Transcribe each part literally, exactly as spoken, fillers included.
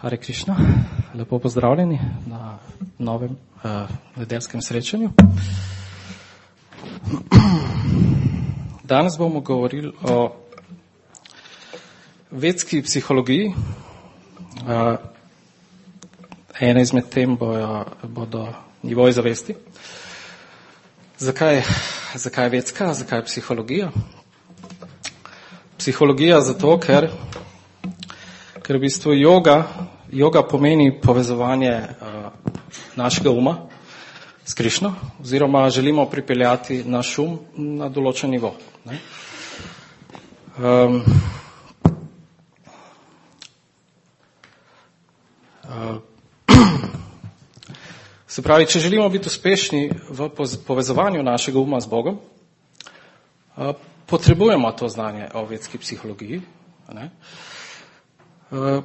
Hare Krišna, lepo pozdravljeni na novem uh, nedeljskem srečanju. Danes bomo govorili o vedski psihologiji. Uh, ena izmed tem bojo, bodo nivoji zavesti. Zakaj, zakaj vedska, zakaj psihologija? Psihologija zato, ker, ker v bistvu yoga, yoga pomeni povezovanje uh, našega uma s Krišno, oziroma želimo pripeljati naš um na določen nivo. Ne? Um, uh, se pravi, če želimo biti uspešni v povezovanju našega uma z Bogom, uh, potrebujemo to znanje o vedski psihologiji. Ne? Uh,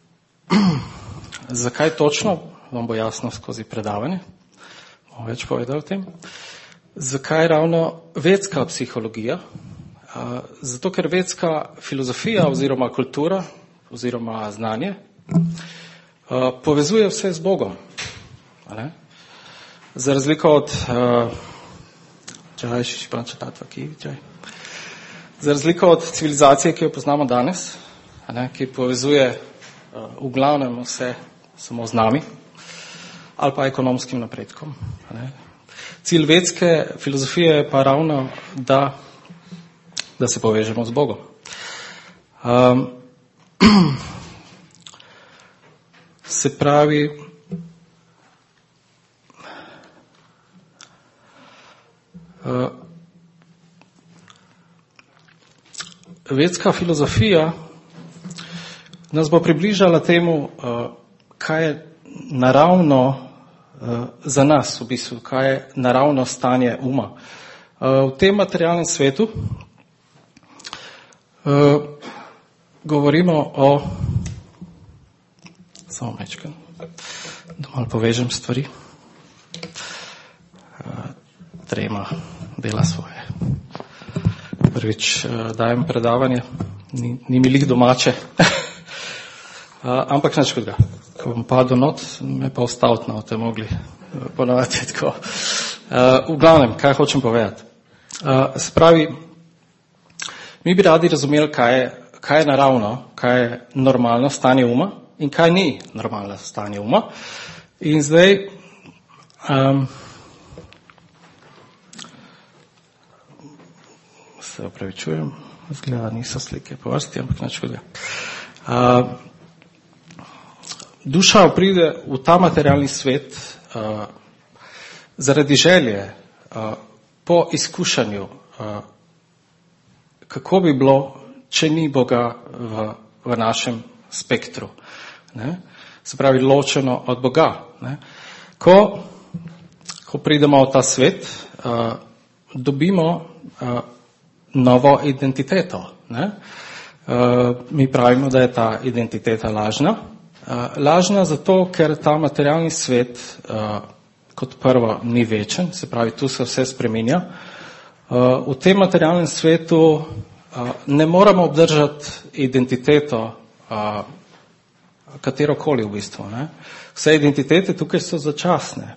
zakaj točno, vam bo jasno skozi predavanje, bomo več povedali o tem. Zakaj ravno vedska psihologija? Uh, zato, ker vedska filozofija oziroma kultura oziroma znanje uh, povezuje vse z Bogom. Ne? Za razliko od uh, čaj, šišpran čatatva, ki čaj. Za razliko od civilizacije, ki jo poznamo danes, ne, ki povezuje uh, v glavnem vse samo z nami ali pa ekonomskim napredkom. Ne. Cilj vedske filozofije je pa ravno, da, da se povežemo z Bogom. Um, se pravi, uh, vedska filozofija nas bo približala temu, kaj je naravno za nas, v bistvu, kaj je naravno stanje uma. V tem materialnem svetu govorimo o, samo mečkam, da malo povežem stvari, trema dela svoje. Prvič dajem predavanje, ni, ni mi lih domače, uh, ampak nič kot ga. Ko bom padel not, me pa ostaviti na te mogli ponovati tako. Uh, v glavnem, kaj hočem povedati? Uh, se pravi, mi bi radi razumeli, kaj je, kaj je naravno, kaj je normalno stanje uma in kaj ni normalno stanje uma. In zdaj um, se opravičujem, zgleda niso slike po vrsti, ampak nič kot ga. Uh, duša pride v ta materialni svet uh, zaradi želje uh, po izkušanju, uh, kako bi bilo, če ni Boga v, v našem spektru. Ne? Se pravi, ločeno od Boga. Ne? Ko, ko pridemo v ta svet, uh, dobimo uh, novo identiteto. Ne? Uh, mi pravimo, da je ta identiteta lažna. Uh, lažna zato, ker ta materialni svet uh, kot prvo ni večen, se pravi, tu se vse spreminja. Uh, v tem materialnem svetu uh, ne moramo obdržati identiteto uh, katerokoli v bistvu. Ne? Vse identitete tukaj so začasne.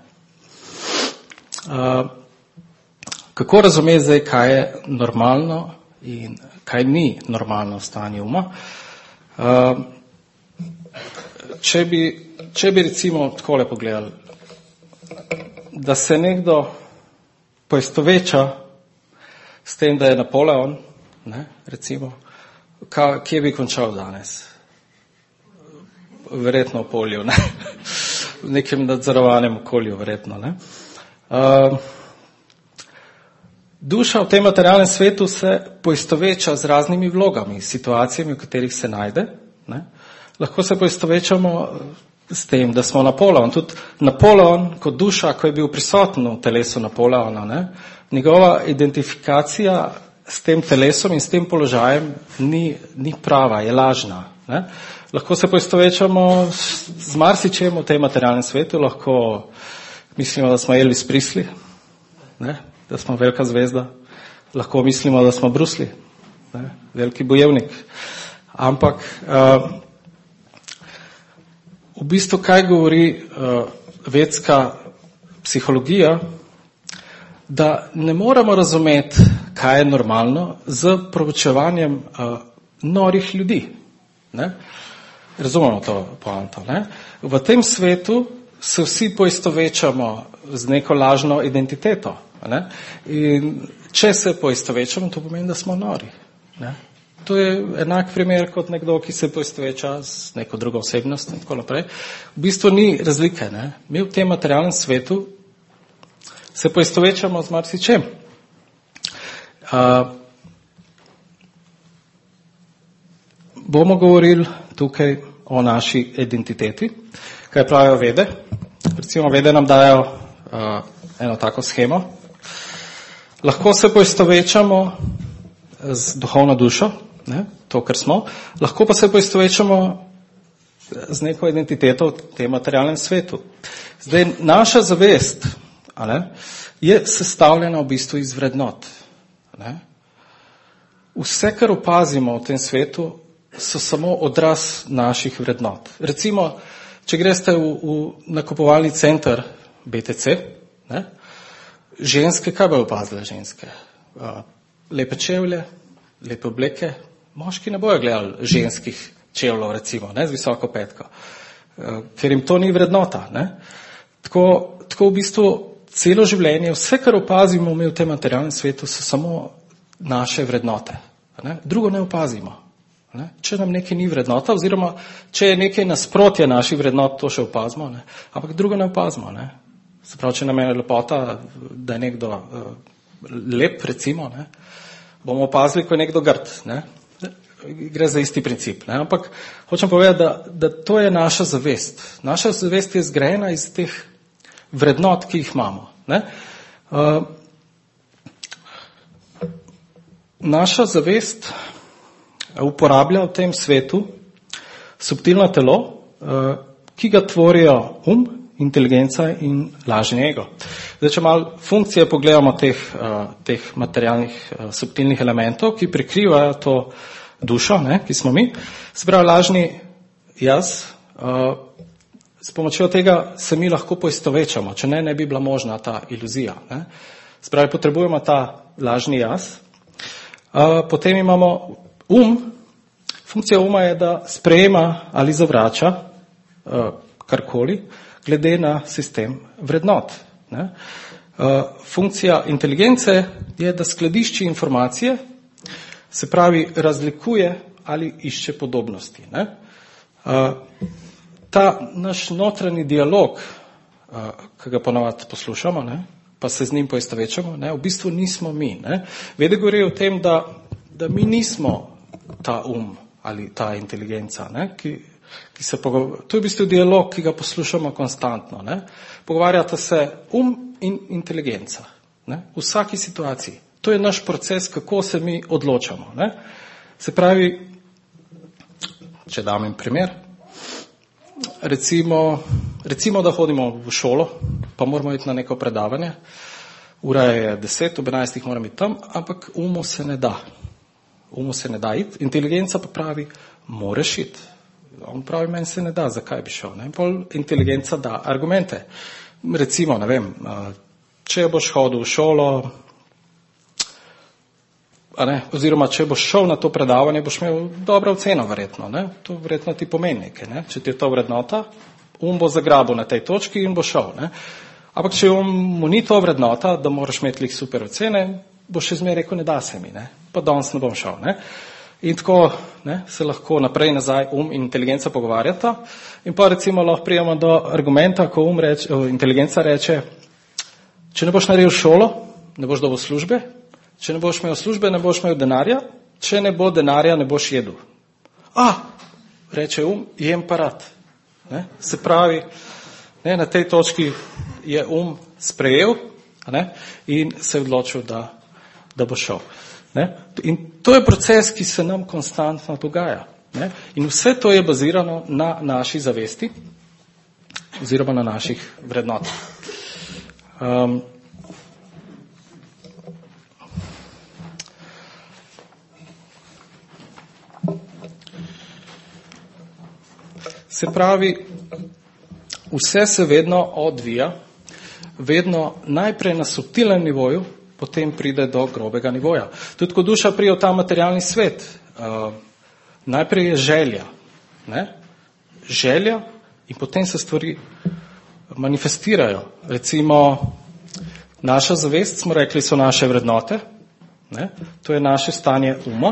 Uh, Kako razumeti zdaj, kaj je normalno in kaj ni normalno stanje uma? Uh, če, bi, če bi recimo takole pogledali, da se nekdo poistoveča s tem, da je Napoleon, ne, recimo, ka, kje bi končal danes? Verjetno v polju, ne? V nekem nadzorovanem okolju, verjetno. Ne? Uh, Duša v tem materialnem svetu se poistoveča z raznimi vlogami, situacijami, v katerih se najde. Ne? Lahko se poistovečamo s tem, da smo Napoleon. Tudi Napoleon kot duša, ko je bil prisoten v telesu Napoleona, ne? Njegova identifikacija s tem telesom in s tem položajem ni, ni prava, je lažna. Ne? Lahko se poistovečamo z, z marsičem v tem materialnem svetu, lahko mislimo, da smo Elvis Presley, ne? Da smo velika zvezda, lahko mislimo, da smo Bruce Lee, ne? Veliki bojevnik. Ampak uh, v bistvu kaj govori uh, vedska psihologija, da ne moramo razumeti, kaj je normalno z proučevanjem uh, norih ljudi. Ne? Razumemo to poanto. Ne? V tem svetu se vsi poistovečamo z neko lažno identiteto. Ne? In če se poistovečamo, to pomeni, da smo nori. Ne? To je enak primer kot nekdo, ki se poistoveča z neko drugo osebnost in tako naprej. V bistvu ni razlike. Ne? Mi v tem materialnem svetu se poistovečamo z marsičem. Uh, bomo govorili tukaj o naši identiteti, kaj pravijo vede. Recimo vede nam dajo uh, eno tako schemo. Lahko se poistovečamo z duhovno dušo, ne, to, kar smo, lahko pa se poistovečamo z neko identiteto v tem materialnem svetu. Zdaj, naša zavest ale, je sestavljena v bistvu iz vrednot. Ne. Vse, kar opazimo v tem svetu, so samo odraz naših vrednot. Recimo, če greste v, v nakupovalni center B T C, ne, ženske, kaj bojo opazile ženske? Uh, lepe čevlje, lepe obleke. Moški ne bojo gledali ženskih čevljev, recimo, ne, z visoko petko, uh, ker jim to ni vrednota. Ne. Tako, tako v bistvu celo življenje, vse, kar opazimo mi v tem materialnem svetu, so samo naše vrednote. Ne. Drugo ne opazimo. Ne. Če nam nekaj ni vrednota, oziroma če je nekaj nasprotje naših vrednot, to še opazimo, ne. Ampak drugo ne opazimo. Ne. Se pravi, če nam je lepota, da je nekdo uh, lep, recimo, ne, bomo opazili, ko je nekdo grd. Ne. Gre za isti princip. Ne. Ampak hočem povedati, da, da to je naša zavest. Naša zavest je zgrajena iz teh vrednot, ki jih imamo. Ne. Uh, naša zavest uporablja v tem svetu subtilno telo, uh, ki ga tvorijo um, inteligenca in lažni ego. Zdaj, če malo funkcije pogledamo teh, uh, teh materialnih uh, subtilnih elementov, ki prikrivajo to dušo, ne, ki smo mi, se pravi lažni jaz, uh, s pomočjo tega se mi lahko poistovečamo, če ne, ne bi bila možna ta iluzija. Ne. Se pravi, potrebujemo ta lažni jaz, uh, potem imamo um. Funkcija uma je, da sprejema ali zavrača uh, karkoli, glede na sistem vrednot. Ne? Uh, funkcija inteligence je, da skladišči informacije, se pravi razlikuje ali išče podobnosti. Ne? Uh, ta naš notranji dialog, uh, ki ga ponavadi poslušamo, ne? Pa se z njim poistovečamo, ne? V bistvu nismo mi. Ne? Vede govori o tem, da, da mi nismo ta um ali ta inteligenca, ne? Ki, ki se pogovarja. To je v bistvu dialog, ki ga poslušamo konstantno. Ne? Pogovarjata se um in inteligenca. Ne? V vsaki situaciji. To je naš proces, kako se mi odločamo. Ne? Se pravi, če dam en primer, recimo, recimo, da hodimo v šolo, pa moramo iti na neko predavanje, ura je deset, ob enajstih moram iti tam, ampak umu se ne da. Umu se ne da iti, inteligenca pa pravi, moreš iti. On pravi, meni se ne da, zakaj bi šel. Ne? Pol inteligenca da argumente. Recimo, ne vem, če boš hodil v šolo, a ne, oziroma če boš šel na to predavanje, boš imel dobro oceno verjetno. Ne? To verjetno ti pomeni nekaj. Ne? Če ti je to vrednota, um bo zagrabil na tej točki in bo šel. Ne? Ampak če um mu ni to vrednota, da moraš imeti lik super ocene, bo še zmeraj rekel, ne da se mi, ne? Pa danes ne bom šel. Ne? In tako ne, se lahko naprej nazaj um in inteligenca pogovarjata in pa recimo lahko prijemo do argumenta, ko um reče, inteligenca reče, če ne boš naredil šolo, ne boš dobil službe, če ne boš imel službe, ne boš imel denarja, če ne bo denarja, ne boš jedel. A, reče um, jem pa rad. Ne? Se pravi, ne, na tej točki je um sprejel, ne, in se je odločil, da da bo šel. Ne? In to je proces, ki se nam konstantno dogaja. Ne? In vse to je bazirano na naši zavesti oziroma na naših vrednotah. Um, Se pravi, vse se vedno odvija, vedno najprej na subtilnem nivoju, potem pride do grobega nivoja. Tudi ko duša prije v ta materialni svet, uh, najprej je želja, ne? Želja in potem se stvari manifestirajo. Recimo, naša zavest, smo rekli, so naše vrednote, ne? To je naše stanje uma.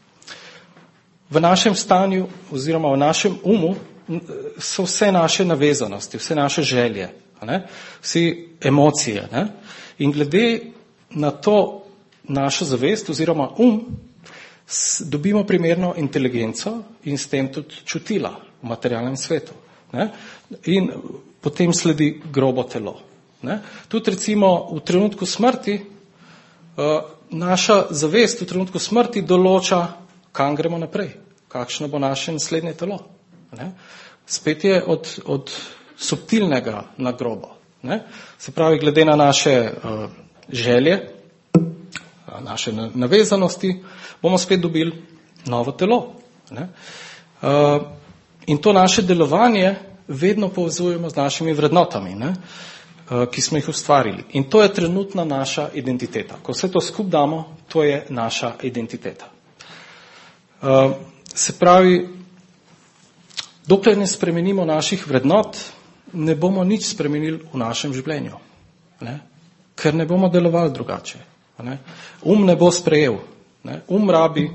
V našem stanju oziroma v našem umu so vse naše navezanosti, vse naše želje, ne? Vsi emocije. Ne? In glede na to našo zavest oziroma um, dobimo primerno inteligenco in s tem tudi čutila v materialnem svetu. Ne? In potem sledi grobo telo. Ne? Tudi recimo v trenutku smrti, uh, naša zavest v trenutku smrti določa, kam gremo naprej, kakšno bo naše naslednje telo. Ne? Spet je od, od subtilnega na grobo. Ne? Se pravi, glede na naše uh, želje, naše navezanosti, bomo spet dobili novo telo. Ne? Uh, in to naše delovanje vedno povezujemo z našimi vrednotami, ne? Uh, ki smo jih ustvarili. In to je trenutna naša identiteta. Ko vse to skup damo, to je naša identiteta. Uh, se pravi, dokler ne spremenimo naših vrednot, ne bomo nič spremenili v našem življenju. Ne? Ker ne bomo delovali drugače. Ne? Um ne bo sprejel. Ne? Um rabi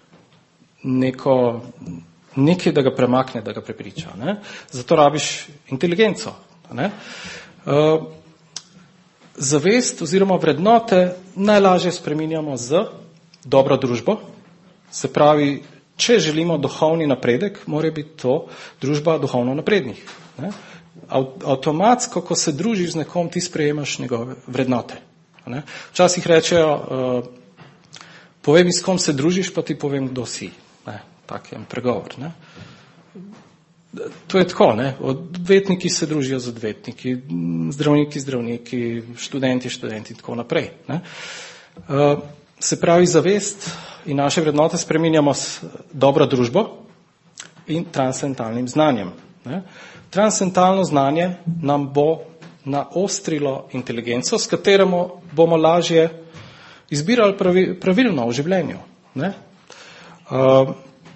neko, nekaj, da ga premakne, da ga prepriča. Ne? Zato rabiš inteligenco. Ne? Uh, zavest oziroma vrednote najlažje spreminjamo z dobro družbo. Se pravi, če želimo duhovni napredek, mora biti to družba duhovno naprednih. Ne? Avtomatsko, ko se družiš z nekom, ti sprejemaš njegove vrednote. Ne? Včasih rečejo, uh, povem, s kom se družiš, pa ti povem, kdo si. Ne? Tak je pregovor. Ne? To je tako, ne? Odvetniki se družijo z odvetniki, zdravniki, zdravniki, študenti, študenti in tako naprej. Ne? Uh, se pravi, zavest in naše vrednote spreminjamo s dobro družbo in transcendentalnim znanjem. Ne? Transcendentalno znanje nam bo naostrilo inteligenco, s kateremu bomo lažje izbirali pravi, pravilno v življenju. Ne? Uh,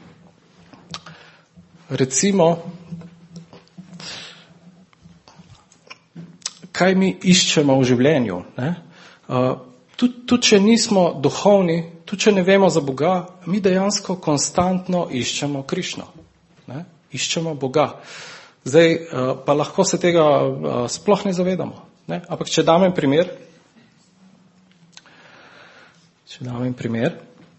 recimo, kaj mi iščemo v življenju? Ne? Uh, tudi, tudi, če nismo duhovni, tudi, če ne vemo za Boga, mi dejansko konstantno iščemo Krišno. Ne? Iščemo Boga. Zdaj, pa lahko se tega sploh ne zavedamo. Ne? Ampak, če dam en primer, če dam en primer,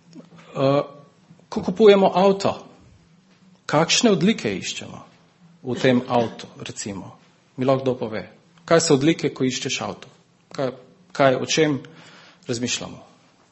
ko kupujemo avto, kakšne odlike iščemo v tem avtu, recimo? Mi lahko kdo pove. Kaj so odlike, ko iščeš avto? Kaj, kaj, o čem razmišljamo?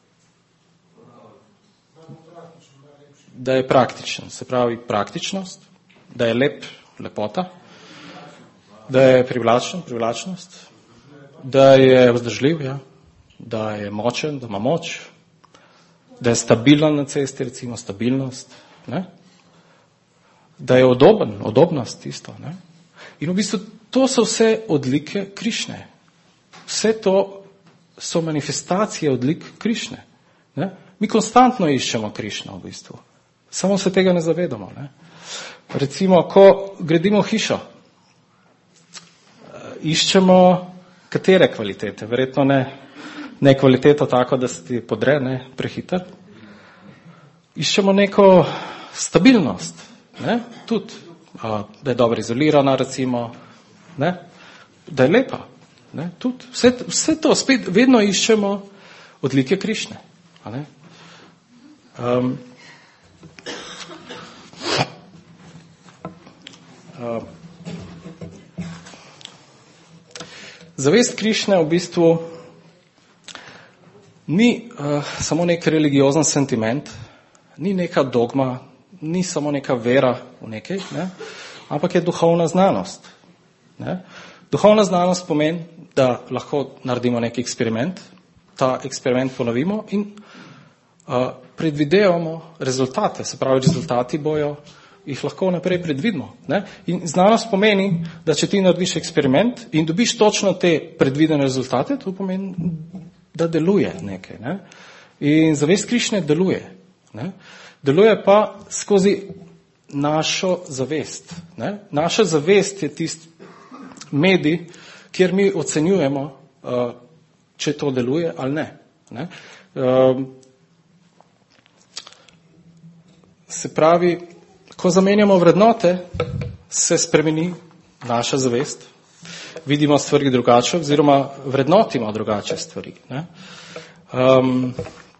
Da je praktičen, se pravi praktičnost, da je lep, lepota, da je privlačen, privlačnost, da je vzdržljiv, ja, da je močen, da ima moč, da je stabilen na cesti, recimo stabilnost, ne? Da je udoben, udobnost isto. Ne? In v bistvu to so vse odlike Krišne. Vse to so manifestacije odlik Krišne. Ne? Mi konstantno iščemo Krišno v bistvu. Samo se tega ne zavedamo. Ne? Recimo, ko gradimo hišo, iščemo katere kvalitete? Verjetno ne, ne kvaliteto tako, da se ti podre, ne, prehiter. Iščemo neko stabilnost, ne, tudi, a, da je dobro izolirana, recimo, ne, da je lepa, ne, tudi. Vse, vse to spet vedno iščemo odlike Krišne. A ne? Um, Uh, zavest Krišne v bistvu ni uh, samo nek religiozen sentiment, ni neka dogma, ni samo neka vera v nekaj, ne? Ampak je duhovna znanost. Ne? Duhovna znanost pomeni, da lahko naredimo nek eksperiment, ta eksperiment ponovimo in uh, predvidevamo rezultate, se pravi, rezultati bojo jih lahko naprej predvidimo. Ne? In znanost pomeni, da če ti narediš eksperiment in dobiš točno te predvidene rezultate, to pomeni, da deluje nekaj. Ne? In zavest Krišne deluje. Ne? Deluje pa skozi našo zavest. Ne? Naša zavest je tisti medij, kjer mi ocenjujemo, uh, če to deluje ali ne. ne? Uh, se pravi, ko zamenjamo vrednote, se spremeni naša zavest, vidimo stvari drugače, oziroma vrednotimo drugače stvari. Ne? Um,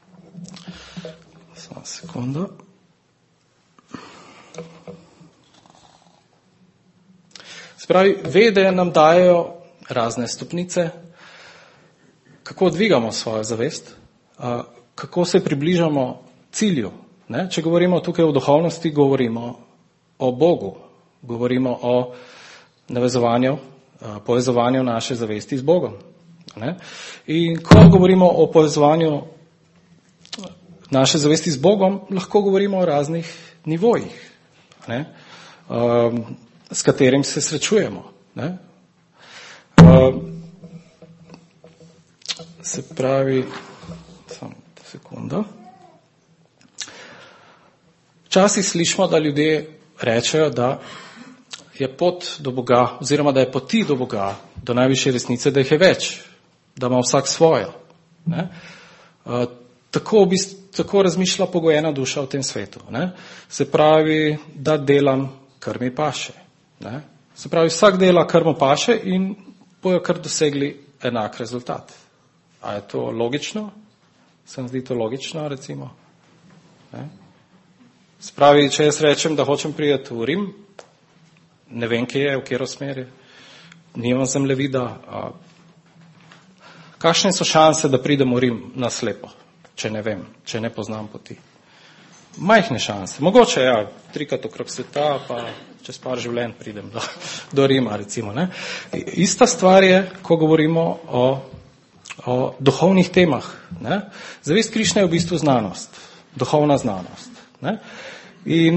samo sekundo. Se pravi, vede nam dajo razne stopnice, kako dvigamo svojo zavest, uh, kako se približamo cilju. Ne? Če govorimo tukaj o duhovnosti, govorimo o Bogu, govorimo o navezovanju, povezovanju naše zavesti z Bogom. Ne? In ko govorimo o povezovanju naše zavesti z Bogom, lahko govorimo o raznih nivojih, ne? Um, s katerim se srečujemo. Ne? Um, se pravi, samo sekundo. Včasih slišimo, da ljudje rečejo, da je pot do Boga, oziroma da je poti do Boga, do najvišje resnice, da jih je več, da ima vsak svojo. Ne? Uh, tako, bi, tako razmišlja pogojena duša v tem svetu. Ne? Se pravi, da delam, kar mi paše. Ne? Se pravi, vsak dela, kar mu paše in bojo kar dosegli enak rezultat. A je to logično? Se mi zdi to logično, recimo? Ne? Spravi, če jaz rečem, da hočem priti v Rim, ne vem, kje je, v katero smer je, nimam zemljevida. A, kakšne so šanse, da pridem v Rim na slepo, če ne vem, če ne poznam poti? Majhne šanse. Mogoče, ja, trikrat okrog sveta, pa čez par življenj pridem do, do Rima, recimo. Ne? Ista stvar je, ko govorimo o, o duhovnih temah. Ne? Zavest Krišne je v bistvu znanost, duhovna znanost. Ne? In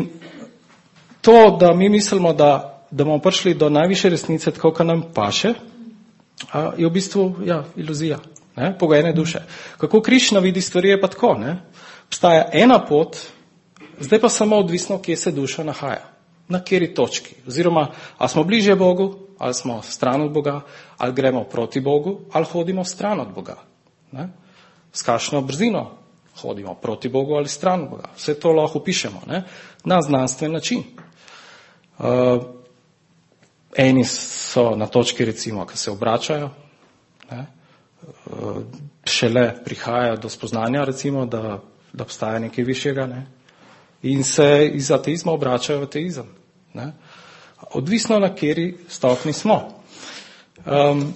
to, da mi mislimo, da, da bomo prišli do najvišje resnice, tako kot nam paše, je v bistvu ja, iluzija, ne? Pogojene duše. Kako Krišna vidi stvari, je pa tako. Ne? Obstaja ena pot, zdaj pa samo odvisno, kje se duša nahaja, na kateri točki. Oziroma, ali smo bližje Bogu, ali smo stran od Boga, ali gremo proti Bogu, ali hodimo stran od Boga. Ne? S kakšno brzino hodimo proti Bogu ali stran Boga. Vse to lahko pišemo, ne? Na znanstven način. Uh, eni so na točki, recimo, ki se obračajo, ne? Uh, šele prihajajo do spoznanja, recimo, da, da obstaja nekaj višjega, ne? In se iz ateizma obračajo v ateizem. Ne? Odvisno, na kateri stopni smo. Um,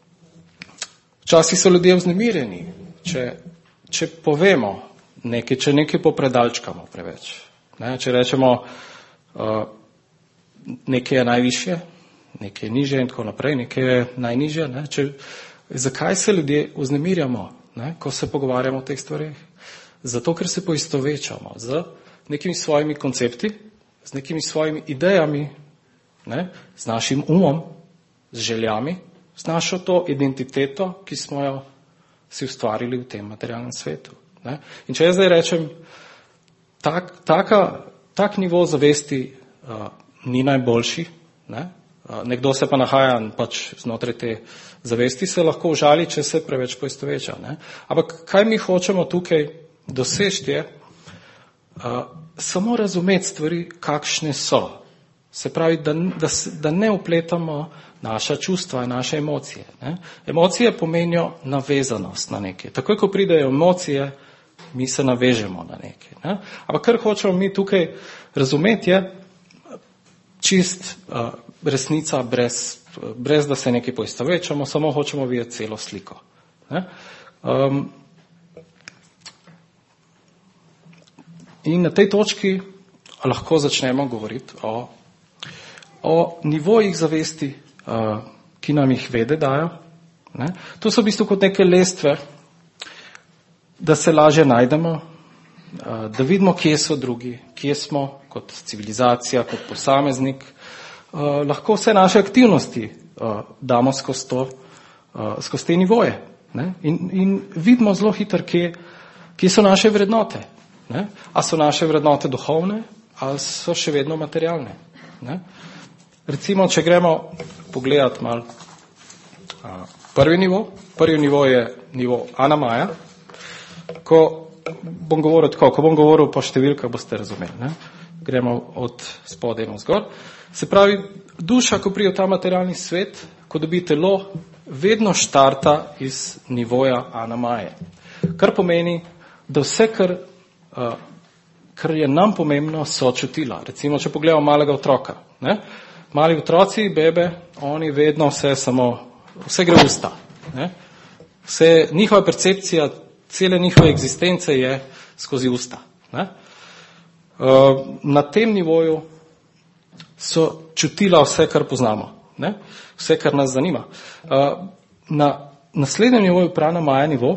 včasih so ljudje vznemirjeni, če Če povemo nekaj, če nekaj popredalčkamo preveč, ne? Če rečemo, uh, nekaj je najvišje, nekaj je nižje in tako naprej, nekaj je najnižje, ne? Če, zakaj se ljudje vznemirjamo, ne? Ko se pogovarjamo o teh stvarih? Zato, ker se poistovečamo z nekimi svojimi koncepti, z nekimi svojimi idejami, ne? Z našim umom, z željami, z našo to identiteto, ki smo jo si ustvarili v tem materialnem svetu. Ne? In če jaz zdaj rečem, tak, taka, tak nivo zavesti uh, ni najboljši, ne? uh, nekdo se pa nahaja pač znotraj te zavesti, se lahko užali, če se preveč poistoveča. Ne? Ampak kaj mi hočemo tukaj doseči je, uh, samo razumeti stvari, kakšne so. Se pravi, da, da, da ne upletamo naša čustva, naše emocije. Ne? Emocije pomenijo navezanost na nekaj. Takoj, ko pridejo emocije, mi se navežemo na nekaj. Ne? Ampak kar hočemo mi tukaj razumeti je čist uh, resnica brez, brez, da se nekaj poistovečamo, samo hočemo videti celo sliko. Ne? Um, in na tej točki lahko začnemo govoriti o o nivojih zavesti, uh, ki nam jih vede dajo. Ne? To so v bistvu kot neke lestve, da se lažje najdemo, da vidimo, kje so drugi, kje smo kot civilizacija, kot posameznik. Lahko vse naše aktivnosti damo skozi to, skozi te nivoje. Ne? In, in vidimo zelo hitro, kje, kje so naše vrednote. Ne? A so naše vrednote duhovne, ali so še vedno materialne. Ne? Recimo, če gremo pogledati malo prvi nivo. Prvi nivo je nivo Anamaja. Ko bom govoril tako, ko bom govoril po številkah, boste razumeli. Ne? Gremo od spodaj navzgor. Se pravi, duša, ko pride v ta materialni svet, ko dobi telo, vedno štarta iz nivoja Anamaje. Kar pomeni, da vse, kar, uh, kar je nam pomembno, so čutila. Recimo, če pogledamo malega otroka. Ne? Mali otroci, bebe, oni vedno vse samo, vse gre v usta. Ne? Vse, njihova percepcija, cele njihove egzistence je skozi usta. Ne? Uh, na tem nivoju so čutila vse, kar poznamo. Ne? Vse, kar nas zanima. Uh, na naslednjem nivoju, Pranamaja nivo,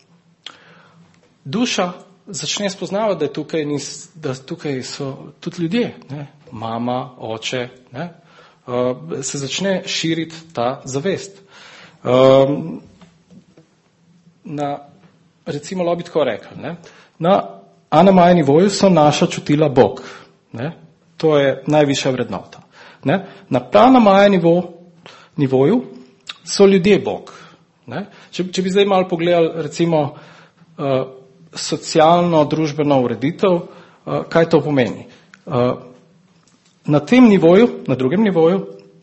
duša začne spoznavati, da, tukaj nis, da tukaj so tudi ljudje, ne? Mama, oče, ne? Uh, se začne širiti ta zavest. Uh, na, recimo, lahko bi tako rekel, ne? Na Anamaja nivoju so naša čutila Bog. Ne? To je najvišja vrednota. Ne? Na Pranamaja nivo, nivoju so ljudje Bog. Ne? Če, če bi zdaj malo pogledali, recimo, uh, socialno, družbeno ureditev, uh, kaj to pomeni. Uh, na tem nivoju, na drugem nivoju,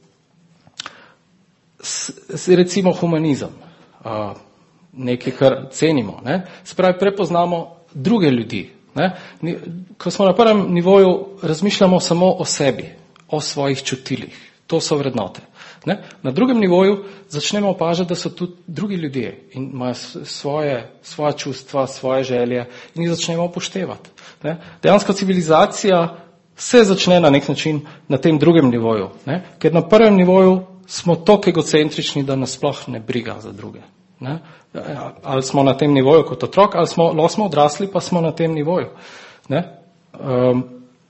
s, s, recimo humanizem, uh, nekaj, kar cenimo. Ne? Se pravi, prepoznamo druge ljudi. Ne? Ko smo na prvem nivoju, razmišljamo samo o sebi, o svojih čutilih. To so vrednote. Ne? Na drugem nivoju začnemo opažati, da so tudi drugi ljudje in imajo svoje, svoje čustva, svoje želje in jih začnemo upoštevati. Ne? Dejansko civilizacija se začne na nek način na tem drugem nivoju, ne? Ker na prvem nivoju smo toliko egocentrični, da nas sploh ne briga za druge. Ne? Ali smo na tem nivoju kot otrok, ali smo, ali smo odrasli, pa smo na tem nivoju. Ne? Um,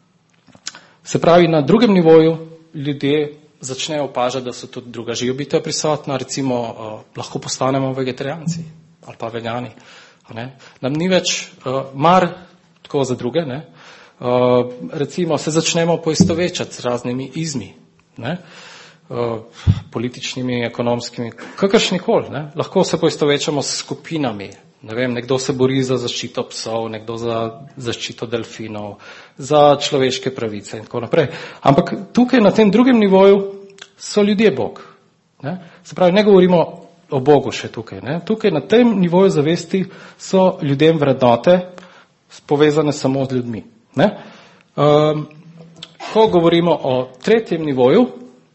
se pravi, na drugem nivoju ljudje začnejo opažati, da so tudi druga živa bitja prisotna, recimo uh, lahko postanemo vegetarijanci ali pa vegani. Ne? Nam ni več uh, mar tako za druge, ne? Uh, recimo se začnemo poistovečati z raznimi izmi, ne? Uh, političnimi, ekonomskimi, kakršnikoli. Ne? Lahko se poistovečamo s skupinami. Ne vem, nekdo se bori za zaščito psov, nekdo za zaščito delfinov, za človeške pravice in tako naprej. Ampak tukaj na tem drugem nivoju so ljudje Bog. Ne? Se pravi, ne govorimo o Bogu še tukaj. Ne? Tukaj na tem nivoju zavesti so ljudem vrednote povezane samo z ljudmi. Ne? Um, ko govorimo o tretjem nivoju,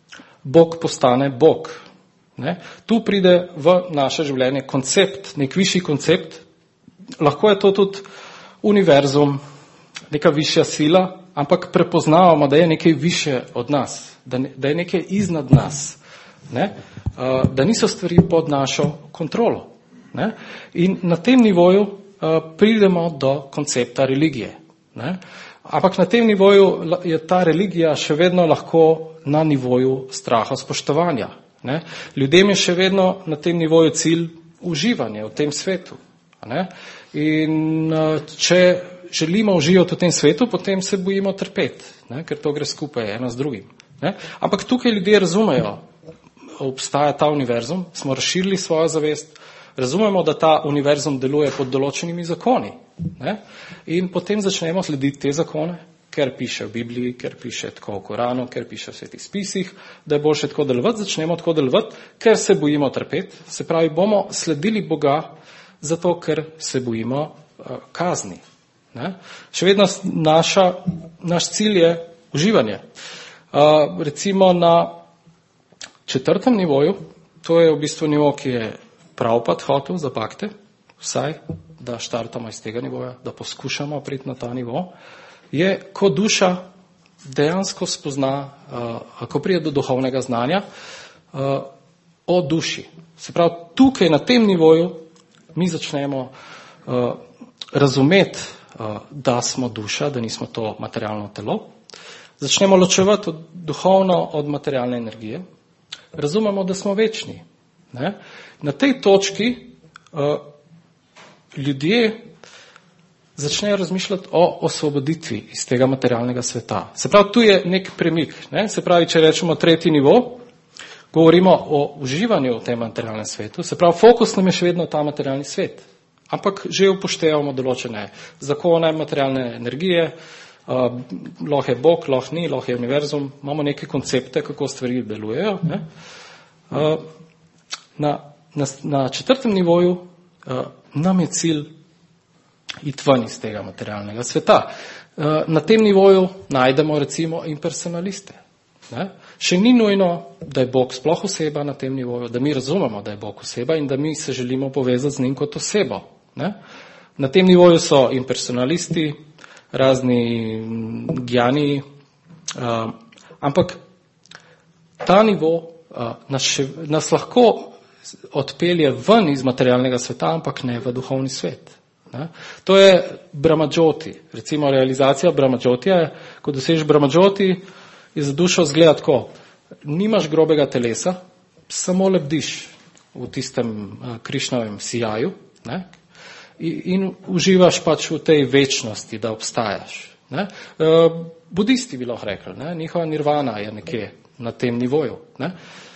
Bog postane Bog. Ne? Tu pride v naše življenje koncept, nek višji koncept, lahko je to tudi univerzum, neka višja sila, ampak prepoznavamo, da je nekaj više od nas, da, ne, da je nekaj iznad nas, ne? Uh, da niso stvari pod našo kontrolo. Ne? In na tem nivoju uh, pridemo do koncepta religije. Ne? Ampak na tem nivoju je ta religija še vedno lahko na nivoju straha spoštovanja. Ne? Ljudem je še vedno na tem nivoju cilj uživanje v tem svetu. Ne? In če želimo uživati v tem svetu, potem se bojimo trpeti, ne? Ker to gre skupaj eno z drugim. Ne? Ampak tukaj ljudje razumejo, obstaja ta univerzum, smo razširili svojo zavest, razumemo, da ta univerzum deluje pod določenimi zakoni. Ne? In potem začnemo slediti te zakone, ker piše v Bibliji, ker piše tako v Koranu, ker piše v svetih spisih, da je boljše tako delovati, začnemo tako delovati, ker se bojimo trpeti. Se pravi, bomo sledili Boga, zato ker se bojimo uh, kazni. Ne? Še vedno naša, naš cilj je uživanje. Uh, recimo na četrtem nivoju, to je v bistvu nivo, ki je Prabhupada hotel za bakte, vsaj, da štartamo iz tega nivoja, da poskušamo priti na ta nivo, je, ko duša dejansko spozna, uh, ko pride do duhovnega znanja, uh, o duši. Se pravi, tukaj na tem nivoju mi začnemo uh, razumeti da smo duša, da nismo to materialno telo. Začnemo ločevati od, duhovno od materialne energije. Razumemo, da smo večni. Ne? Na tej točki uh, ljudje začnejo razmišljati o osvoboditvi iz tega materialnega sveta. Se pravi, tu je nek premik. Ne? Se pravi, če rečemo tretji nivo, govorimo o uživanju v tem materialnem svetu. Se pravi, fokus nam je še vedno ta materialni svet. Ampak že upoštevamo določene zakone materialne energije, uh, lahko je Bog, lahko ni, lahko je univerzum, imamo neke koncepte, kako stvari delujejo. Ne? Uh, na, na, na četrtem nivoju uh, nam je cilj iti ven iz tega materialnega sveta. Uh, na tem nivoju najdemo recimo impersonaliste. Ne? Še ni nujno, da je Bog sploh oseba na tem nivoju, da mi razumemo, da je Bog oseba in da mi se želimo povezati z njim kot osebo. Ne? Na tem nivoju so impersonalisti, razni gjani, uh, ampak ta nivo uh, nas, še, nas lahko odpelje ven iz materialnega sveta, ampak ne v duhovni svet. Ne? To je Brahmajoti. Recimo realizacija Brahmajotija je, ko dosežeš Brahmajoti, je za dušo zgleda tako. Nimaš grobega telesa, samo lebdiš v tistem uh, Krišnovem sijaju, ne? In, in uživaš pač v tej večnosti, da obstajaš. Ne? Uh, budisti bi lahko rekli, ne? Njihova nirvana je nekje na tem nivoju. Ne?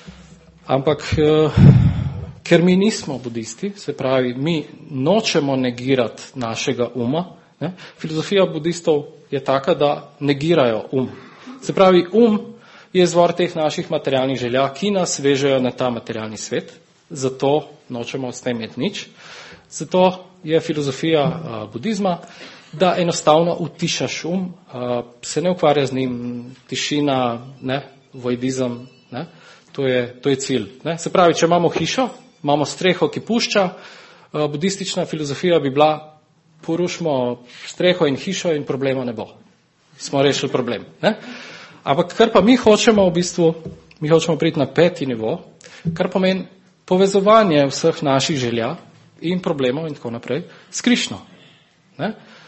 Ampak uh, ker mi nismo budisti, se pravi, mi nočemo negirati našega uma, ne? Filozofija budistov je taka, da negirajo um. Se pravi, um je izvor teh naših materialnih želja, ki nas vežejo na ta materialni svet, zato nočemo s tem imeti nič. Zato je filozofija uh, budizma, da enostavno utišaš um, uh, se ne ukvarja z njim, tišina, ne, vojdizem, ne, to je, to je cilj. Ne. Se pravi, če imamo hišo, imamo streho, ki pušča, uh, budistična filozofija bi bila, porušimo streho in hišo in problema ne bo. Smo rešili problem. Ne. Ampak kar pa mi hočemo v bistvu, mi hočemo priti na peti nivo, kar pomeni povezovanje vseh naših želja in problemov in tako naprej s Krišno. Ne?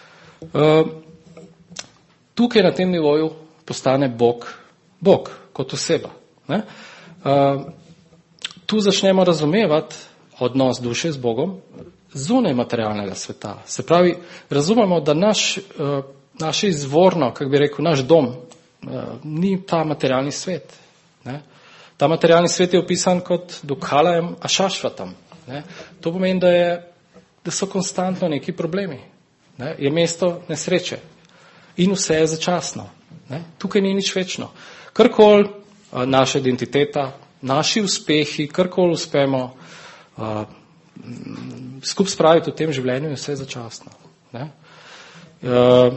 Uh, tukaj na tem nivoju postane Bog, Bog kot oseba. Ne? Uh, tu začnemo razumevati odnos duše z Bogom zunaj materialnega sveta. Se pravi, razumemo, da naš, uh, naše izvorno, kako bi rekel, naš dom uh, ni ta materialni svet. Ne? Ta materialni svet je opisan kot dukhalajem ašašvatam. Ne? To pomeni, da, je, da so konstantno neki problemi. Ne? Je mesto nesreče. In vse je začasno. Ne? Tukaj ni nič večno. Karkoli naša identiteta, naši uspehi, karkoli uspemo uh, skup spraviti v tem življenju, je vse začasno. Ne? Uh,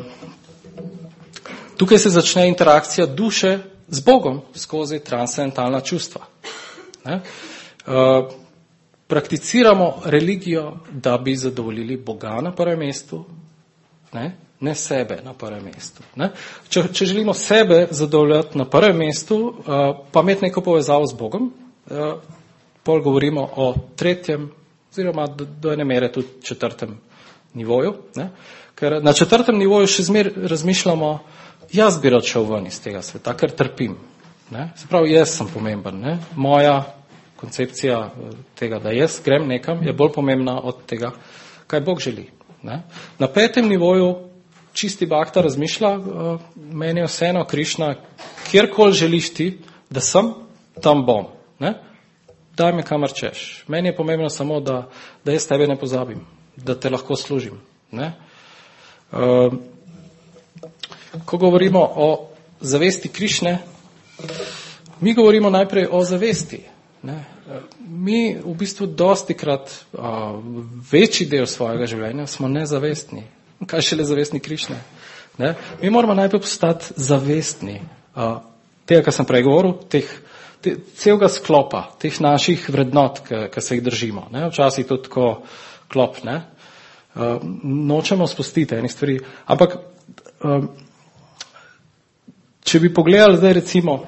tukaj se začne interakcija duše z Bogom skozi transcendentalna čustva. Ne? Uh, Prakticiramo religijo, da bi zadovoljili Boga na prvem mestu, ne, ne sebe na prvem mestu. Ne. Če, če želimo sebe zadovoljati na prvem mestu, uh, pa imeti neko povezavo z Bogom, uh, pol govorimo o tretjem, oziroma do, do ene mere tudi četrtem nivoju. Ne. Ker na četrtem nivoju še zmer razmišljamo, jaz bi rad šel ven iz tega sveta, ker trpim. Ne. Se pravi, jaz sem pomemben. Ne. Moja koncepcija tega, da jaz grem nekam, je bolj pomembna od tega, kaj Bog želi. Ne? Na petem nivoju čisti bakta razmišlja, uh, meni je vseeno Krišna, kjerkoli želiš ti, da sem, tam bom. Ne? Daj me kamar češ. Meni je pomembno samo, da, da jaz tebe ne pozabim, da te lahko služim. Ne? Uh, ko govorimo o zavesti Krišne, mi govorimo najprej o zavesti. Ne. Mi v bistvu dostikrat uh, večji del svojega življenja smo nezavestni. Kaj šele zavestni Krišne? Ne. Mi moramo najprej postati zavestni uh, tega, kar sem prej govoril, teh, te, celega sklopa, teh naših vrednot, ki se jih držimo. Ne. Včasih tudi tako klop, ne. Uh, nočemo spustiti enih stvari. Ampak, uh, če bi pogledali zdaj recimo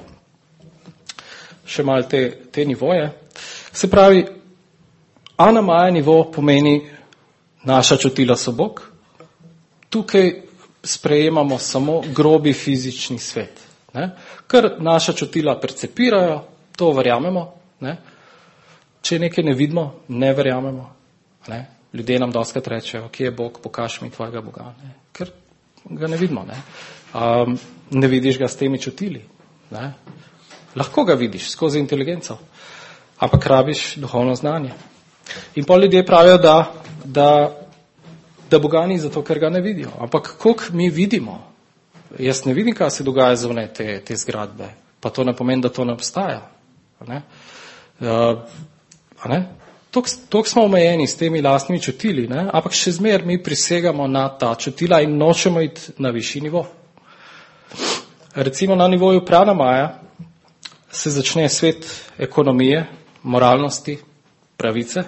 še malo te, te nivoje. Se pravi, Anamaja nivo pomeni naša čutila so Bog, tukaj sprejemamo samo grobi fizični svet. Ne? Ker naša čutila percepirajo, to verjamemo. Ne? Če nekaj ne vidimo, ne verjamemo. Ne? Ljudje nam dostakrat rečejo, kje je Bog, pokaž mi tvojega Boga. Ne? Ker ga ne vidimo. Ne? Um, ne vidiš ga s temi čutili. Ne? Lahko ga vidiš skozi inteligenco, ampak rabiš duhovno znanje. In pol ljudje pravijo, da, da, da Boga ni zato, ker ga ne vidijo. Ampak koliko mi vidimo? Jaz ne vidim, kaj se dogaja zunaj te, te zgradbe. Pa to ne pomeni, da to ne obstaja. Ne? Uh, a ne? Tok smo omejeni s temi lastnimi čutili, ne? Ampak še zmer mi prisegamo na ta čutila in nočemo iti na višji nivo. Recimo na nivoju pranamaja se začne svet ekonomije, moralnosti, pravice.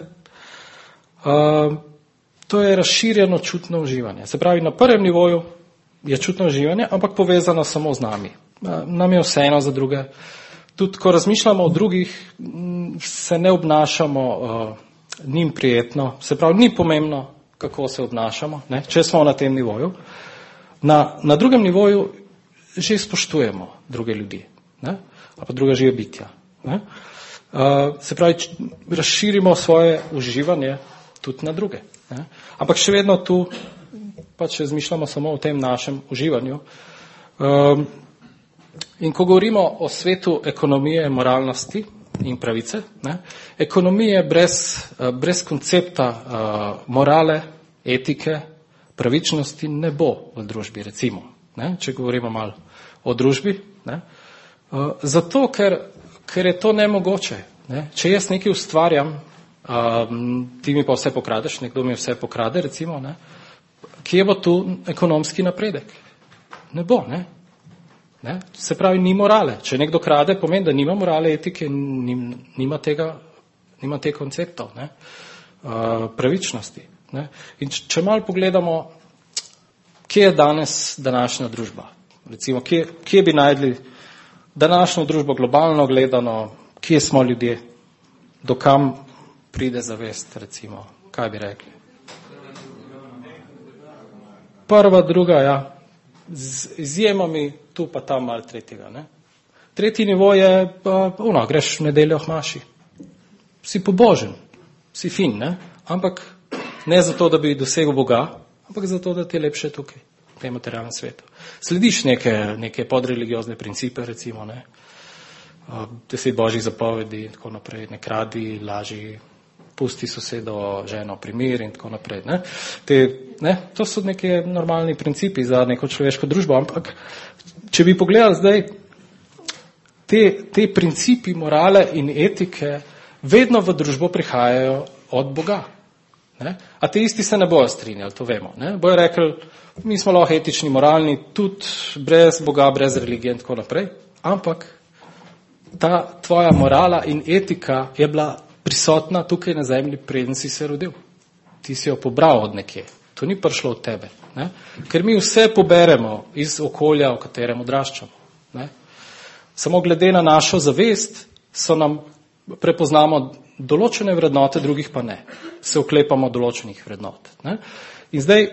Uh, to je razširjeno čutno uživanje. Se pravi, na prvem nivoju je čutno uživanje, ampak povezano samo z nami. Uh, nam je vseeno za druge. Tudi, ko razmišljamo o drugih, se ne obnašamo uh, njim prijetno. Se pravi, ni pomembno, kako se obnašamo, ne? Če smo na tem nivoju. Na, na drugem nivoju že spoštujemo druge ljudi, ne? Ali pa druga žive bitja. Ne? Uh, se pravi, razširimo svoje uživanje tudi na druge. Ne? Ampak še vedno tu pač razmišljamo samo o tem našem uživanju. Um, in ko govorimo o svetu ekonomije, moralnosti in pravice, ne? Ekonomije brez, brez koncepta uh, morale, etike, pravičnosti ne bo v družbi, recimo. Ne? Če govorimo malo o družbi. Ne? Uh, zato, ker, ker je to nemogoče. Ne? Če jaz nekaj ustvarjam, um, ti mi pa vse pokradeš, nekdo mi vse pokrade, recimo, ne? Kje bo tu ekonomski napredek? Ne bo, ne? Ne? Se pravi, ni morale. Če nekdo krade, pomeni, da nima morale, etike, nima tega, nima teh konceptov, ne? Uh, pravičnosti. Ne? In če, če malo pogledamo, kje je danes današnja družba? Recimo, kje, kje bi najdli današnjo družbo globalno gledano, kje smo ljudje, dokam pride zavest, recimo, kaj bi rekli? Prva, druga, ja, z izjemami, tu pa tam malo tretjega. Ne? Tretji nivo je, pa, ono, greš v nedeljo k maši. Si pobožen, si fin, ne? Ampak ne zato, da bi dosegel Boga, ampak zato, da ti je lepše tukaj, v tem materialnem svetu. Slediš neke, neke podreligiozne principe, recimo, ne? Deset božjih zapovedi in tako naprej, ne kradi, laži, pusti sosedo, ženo, primir in tako naprej. Ne? Te, ne? To so neke normalni principi za neko človeško družbo, ampak če bi pogledali zdaj, te, te principi morale in etike vedno v družbo prihajajo od Boga. Ne? Ateisti se ne bojo strinjali, to vemo. Ne? Bojo rekli, mi smo lahko etični, moralni, tudi brez Boga, brez religije in tako naprej, ampak ta tvoja morala in etika je bila prisotna tukaj na zemlji, preden si se rodil. Ti si jo pobral od nekje. To ni prišlo od tebe. Ne? Ker mi vse poberemo iz okolja, v katerem odraščamo. Ne? Samo glede na našo zavest so nam prepoznamo določene vrednote, drugih pa ne. Se oklepamo določenih vrednot. Ne? In zdaj,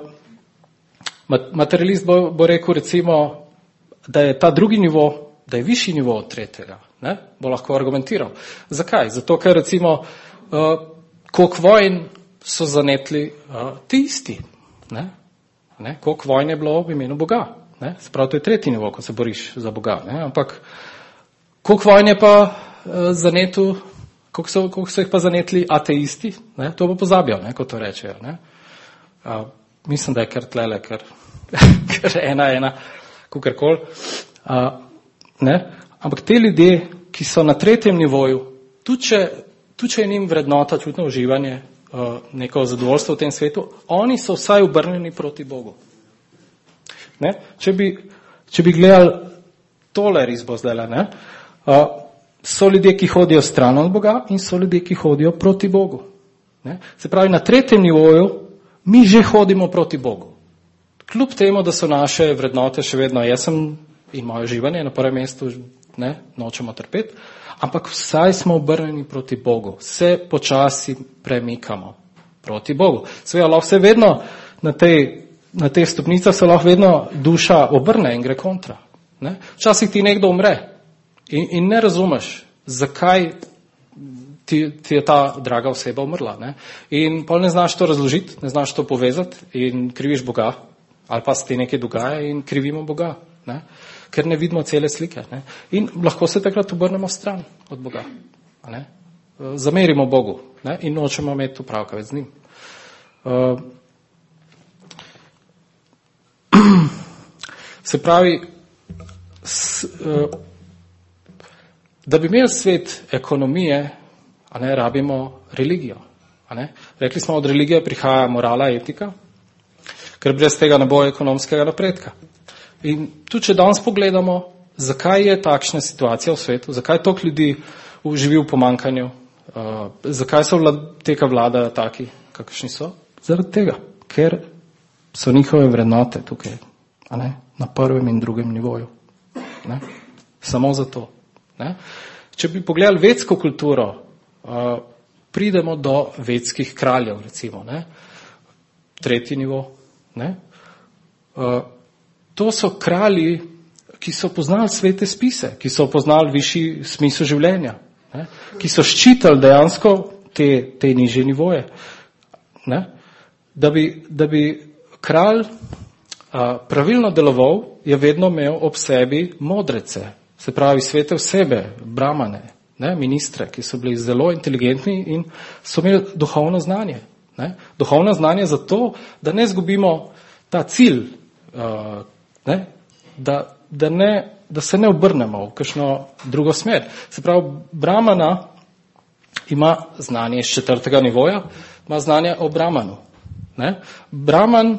uh, materialist bo, bo rekel recimo, da je ta drugi nivo, da je višji nivo od tretjega. Ne? Bo lahko argumentiral. Zakaj? Zato, ker recimo, uh, koliko vojn so zanetli uh, ti isti. Ne? Ne? Koliko vojn je bilo v imenu Boga. Ne? Sprav, to je tretji nivo, ko se boriš za Boga. Ne? Ampak koliko vojn je pa uh, zanetil, koliko so, koliko so jih pa zanetli ateisti, ne? To bo pozabil, ne? Ko to rečejo. Ne? Uh, mislim, da je kar tlele, ker, ker ena, ena, kukorkoli. Uh, ne? Ampak te ljudje, ki so na tretjem nivoju, tudi če, tudi če je njim vrednota, čutno uživanje, uh, neko zadovoljstvo v tem svetu, oni so vsaj obrnjeni proti Bogu. Ne? Če bi, če bi gledali tole risbo zdaj, ne? Uh, so ljudje, ki hodijo stran od Boga in so ljudje, ki hodijo proti Bogu. Ne? Se pravi, na tretjem nivoju mi že hodimo proti Bogu. Kljub temu, da so naše vrednote še vedno, jaz sem in moje živanje na prvem mestu, ne, nočemo trpeti, ampak vsaj smo obrnjeni proti Bogu. Se počasi premikamo proti Bogu. Seveda, lahko se vedno na tej na teh stopnicah se lahko vedno duša obrne in gre kontra. Ne? Včasih ti nekdo umre in, in ne razumeš, zakaj ti, ti je ta draga oseba umrla. Ne? In pol ne znaš to razložiti, ne znaš to povezati in kriviš Boga, ali pa se ti nekaj dogaja in krivimo Boga, ne? Ker ne vidimo cele slike. Ne? In lahko se takrat obrnemo stran od Boga. Ne? Zamerimo Bogu, ne? In nočemo imeti upravka več z njim. Uh, se pravi, s, uh, da bi imeli svet ekonomije, a ne, rabimo religijo. A ne? Rekli smo, od religije prihaja morala, etika, ker brez tega ne bo ekonomskega napredka. In tudi, če danes pogledamo, zakaj je takšna situacija v svetu, zakaj toliko ljudi živi v pomankanju, uh, zakaj so vlad, teka vladajo taki, kakšni so? Zaradi tega, ker so njihove vrednote tukaj, a ne, na prvem in drugem nivoju. Ne? Samo zato. Ne? Če bi pogledali vedsko kulturo, uh, pridemo do vedskih kraljev, recimo, ne? Tretji nivo. Ne? Uh, to so kralji, ki so poznali svete spise, ki so poznali višji smisel življenja, ne? Ki so ščitali dejansko te, te nižje nivoje. Ne? Da bi, da bi kralj a, pravilno deloval, je vedno imel ob sebi modrece, se pravi svete osebe, bramane, ne? Ministre, ki so bili zelo inteligentni in so imeli duhovno znanje. Ne? Duhovno znanje zato, da ne zgubimo ta cilj, a, ne? Da, da, ne, da se ne obrnemo v kakšno drugo smer. Se pravi, bramana ima znanje iz četrtega nivoja, ima znanje o bramanu. Ne? Braman,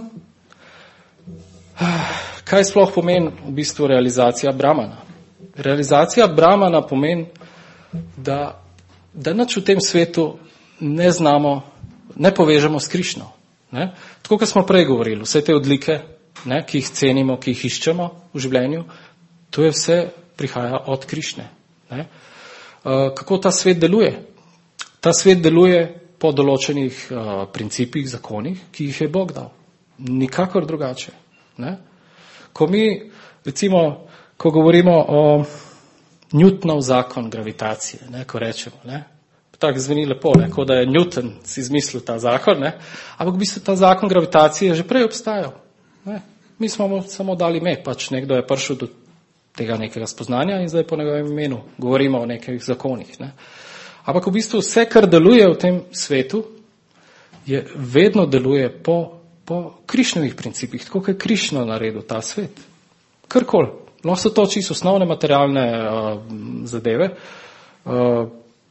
kaj sploh pomeni v bistvu realizacija bramana? Realizacija bramana pomeni, da, da nič v tem svetu ne znamo, ne povežemo s Krišno. Ne? Tako, kot smo prej govorili, vse te odlike, ne, ki jih cenimo, ki jih iščemo v življenju, to je vse prihaja od Krišne. Ne? Uh, kako ta svet deluje? Ta svet deluje po določenih uh, principih, zakonih, ki jih je Bog dal. Nikakor drugače. Ne? Ko mi, recimo, ko govorimo o Newtonov zakon gravitacije, ne, ko rečemo, ne, tako zveni lepo, ne, kot da je Newton si izmislil ta zakon, ne, ampak v bistvu ta zakon gravitacije že prej obstajal. Ne. Mi smo mu samo dali ime, pač nekdo je prišel do tega nekega spoznanja in zdaj po njegovem imenu govorimo o nekih zakonih. Ne. Ampak v bistvu vse, kar deluje v tem svetu, je vedno deluje po, po Krišnovih principih, tako kot je Krišno naredil ta svet. Karkoli. Lahko so to čisto osnovne materialne uh, zadeve, uh,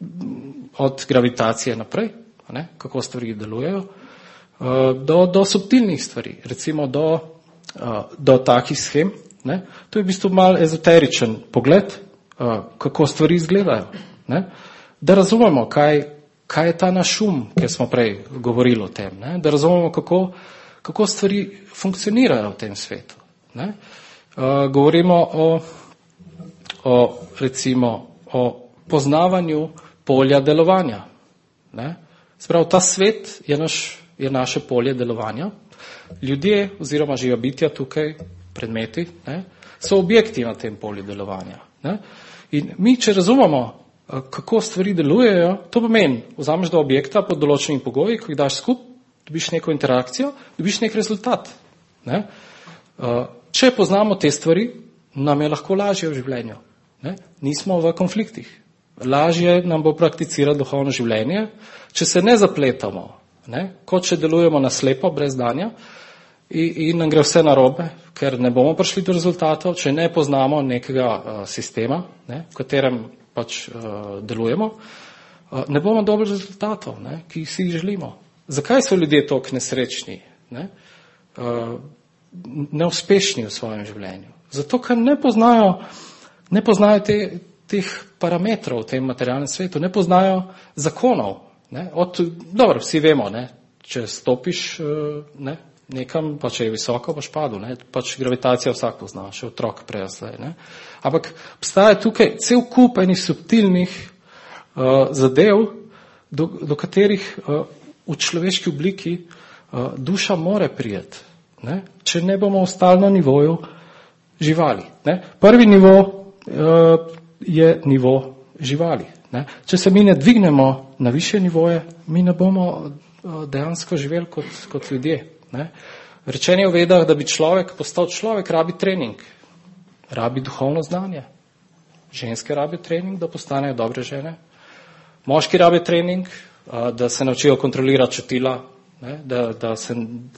od gravitacije naprej, ne, kako stvari delujejo, uh, do, do subtilnih stvari, recimo do, uh, do takih schem. Ne. To je v bistvu mal ezoteričen pogled, uh, kako stvari izgledajo. Ne. Da razumemo, kaj, kaj je ta naš um, ki smo prej govorili o tem. Ne. Da razumemo, kako, kako stvari funkcionirajo v tem svetu. Ne. Uh, govorimo o, o, recimo, o poznavanju polja delovanja. Ne? Sprav, ta svet je, naš, je naše polje delovanja. Ljudje oziroma živa bitja tukaj, predmeti, ne, so objekti na tem polju delovanja. Ne? In mi, če razumemo, kako stvari delujejo, to pomeni, vzameš do objekta pod določenimi pogoji, ko jih daš skup, dobiš neko interakcijo, dobiš nek rezultat. Ne? Uh, Če poznamo te stvari, nam je lahko lažje v življenju. Ne? Nismo v konfliktih. Lažje nam bo prakticirati duhovno življenje, če se ne zapletamo, ne? Kot če delujemo na slepo, brez danja in, in nam gre vse narobe, ker ne bomo prišli do rezultatov, če ne poznamo nekega uh, sistema, ne? V katerem pač uh, delujemo, uh, ne bomo dobili rezultatov, ne? Ki si jih želimo. Zakaj so ljudje toliko nesrečni? Ne? Uh, neuspešni v svojem življenju. Zato, ker ne poznajo, ne poznajo te, teh parametrov v tem materialnem svetu, ne poznajo zakonov. Ne? Od, dobro, vsi vemo, ne? Če stopiš ne? Nekam, pa če je visoko, boš padel. Ne? Pač gravitacija vsak pozna, še otrok prejasle. Ne? Ampak obstaja tukaj cel kup enih subtilnih uh, zadev, do, do katerih uh, v človeški obliki uh, duša more prijeti. ne, če ne bomo ostali na nivoju živali. Ne. Prvi nivo uh, je nivo živali. Ne. Če se mi ne dvignemo na više nivoje, mi ne bomo uh, dejansko živeli kot, kot ljudje. Ne. Rečeno je v Vedah, da bi človek postal človek, rabi trening, rabi duhovno znanje. Ženske rabijo trening, da postanejo dobre žene. Moški rabijo trening, da se naučijo kontrolirati čutila, ne, da, da, se,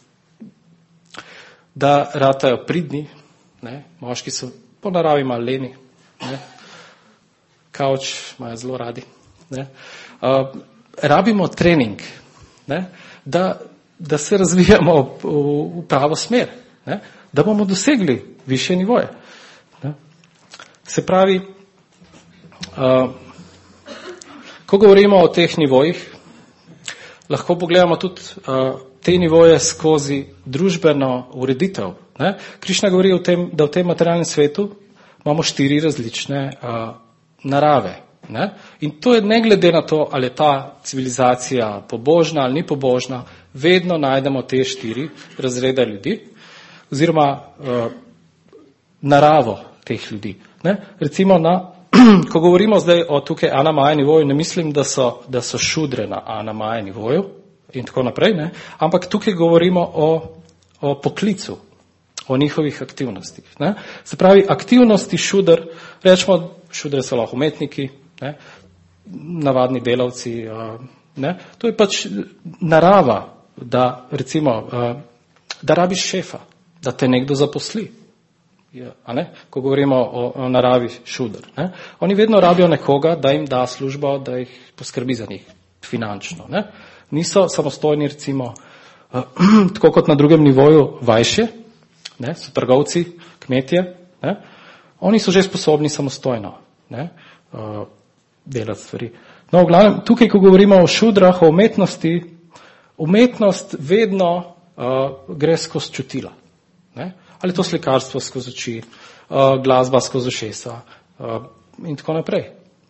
da ratajo pridni. Ne. Moški so po naravi malo leni. Ne. Kavč imajo zelo radi. Ne. Uh, rabimo trening, ne, da, da se razvijamo v, v pravo smer, ne, da bomo dosegli više nivoje. Ne. Se pravi, uh, ko govorimo o teh nivojih, lahko pogledamo tudi uh, te nivoje skozi družbeno ureditev. Ne. Krišna govori o tem, da v tem materialnem svetu imamo štiri različne uh, narave. Ne. In to je ne glede na to, ali je ta civilizacija pobožna ali ni pobožna, vedno najdemo te štiri razrede ljudi oziroma uh, naravo teh ljudi. Ne. Recimo, na, ko govorimo zdaj o tukaj Ana-Maja nivoju, ne mislim, da so, da so šudre na Ana-Maja nivoju in tako naprej, ne. Ampak tukaj govorimo o, o poklicu, o njihovih aktivnostih. Ne. Se pravi, aktivnosti šudr, rečemo, šudre so lahko umetniki, ne, navadni delavci, ne, to je pač narava, da recimo, da rabiš šefa, da te nekdo zaposli, a ne, ko govorimo o, o naravi šudr. Ne. Oni vedno rabijo nekoga, da jim da službo, da jih poskrbi za njih finančno. Ne. Niso samostojni, recimo, tako kot na drugem nivoju vajše, ne, so trgovci, kmetje, ne, oni so že sposobni samostojno, ne, uh, delati stvari. No, v glavnem, tukaj, ko govorimo o šudrah, o umetnosti, umetnost vedno uh, gre skozi čutila. Ne? Ali to slikarstvo skozi oči, uh, glasba skozi ušesa uh, in tako naprej.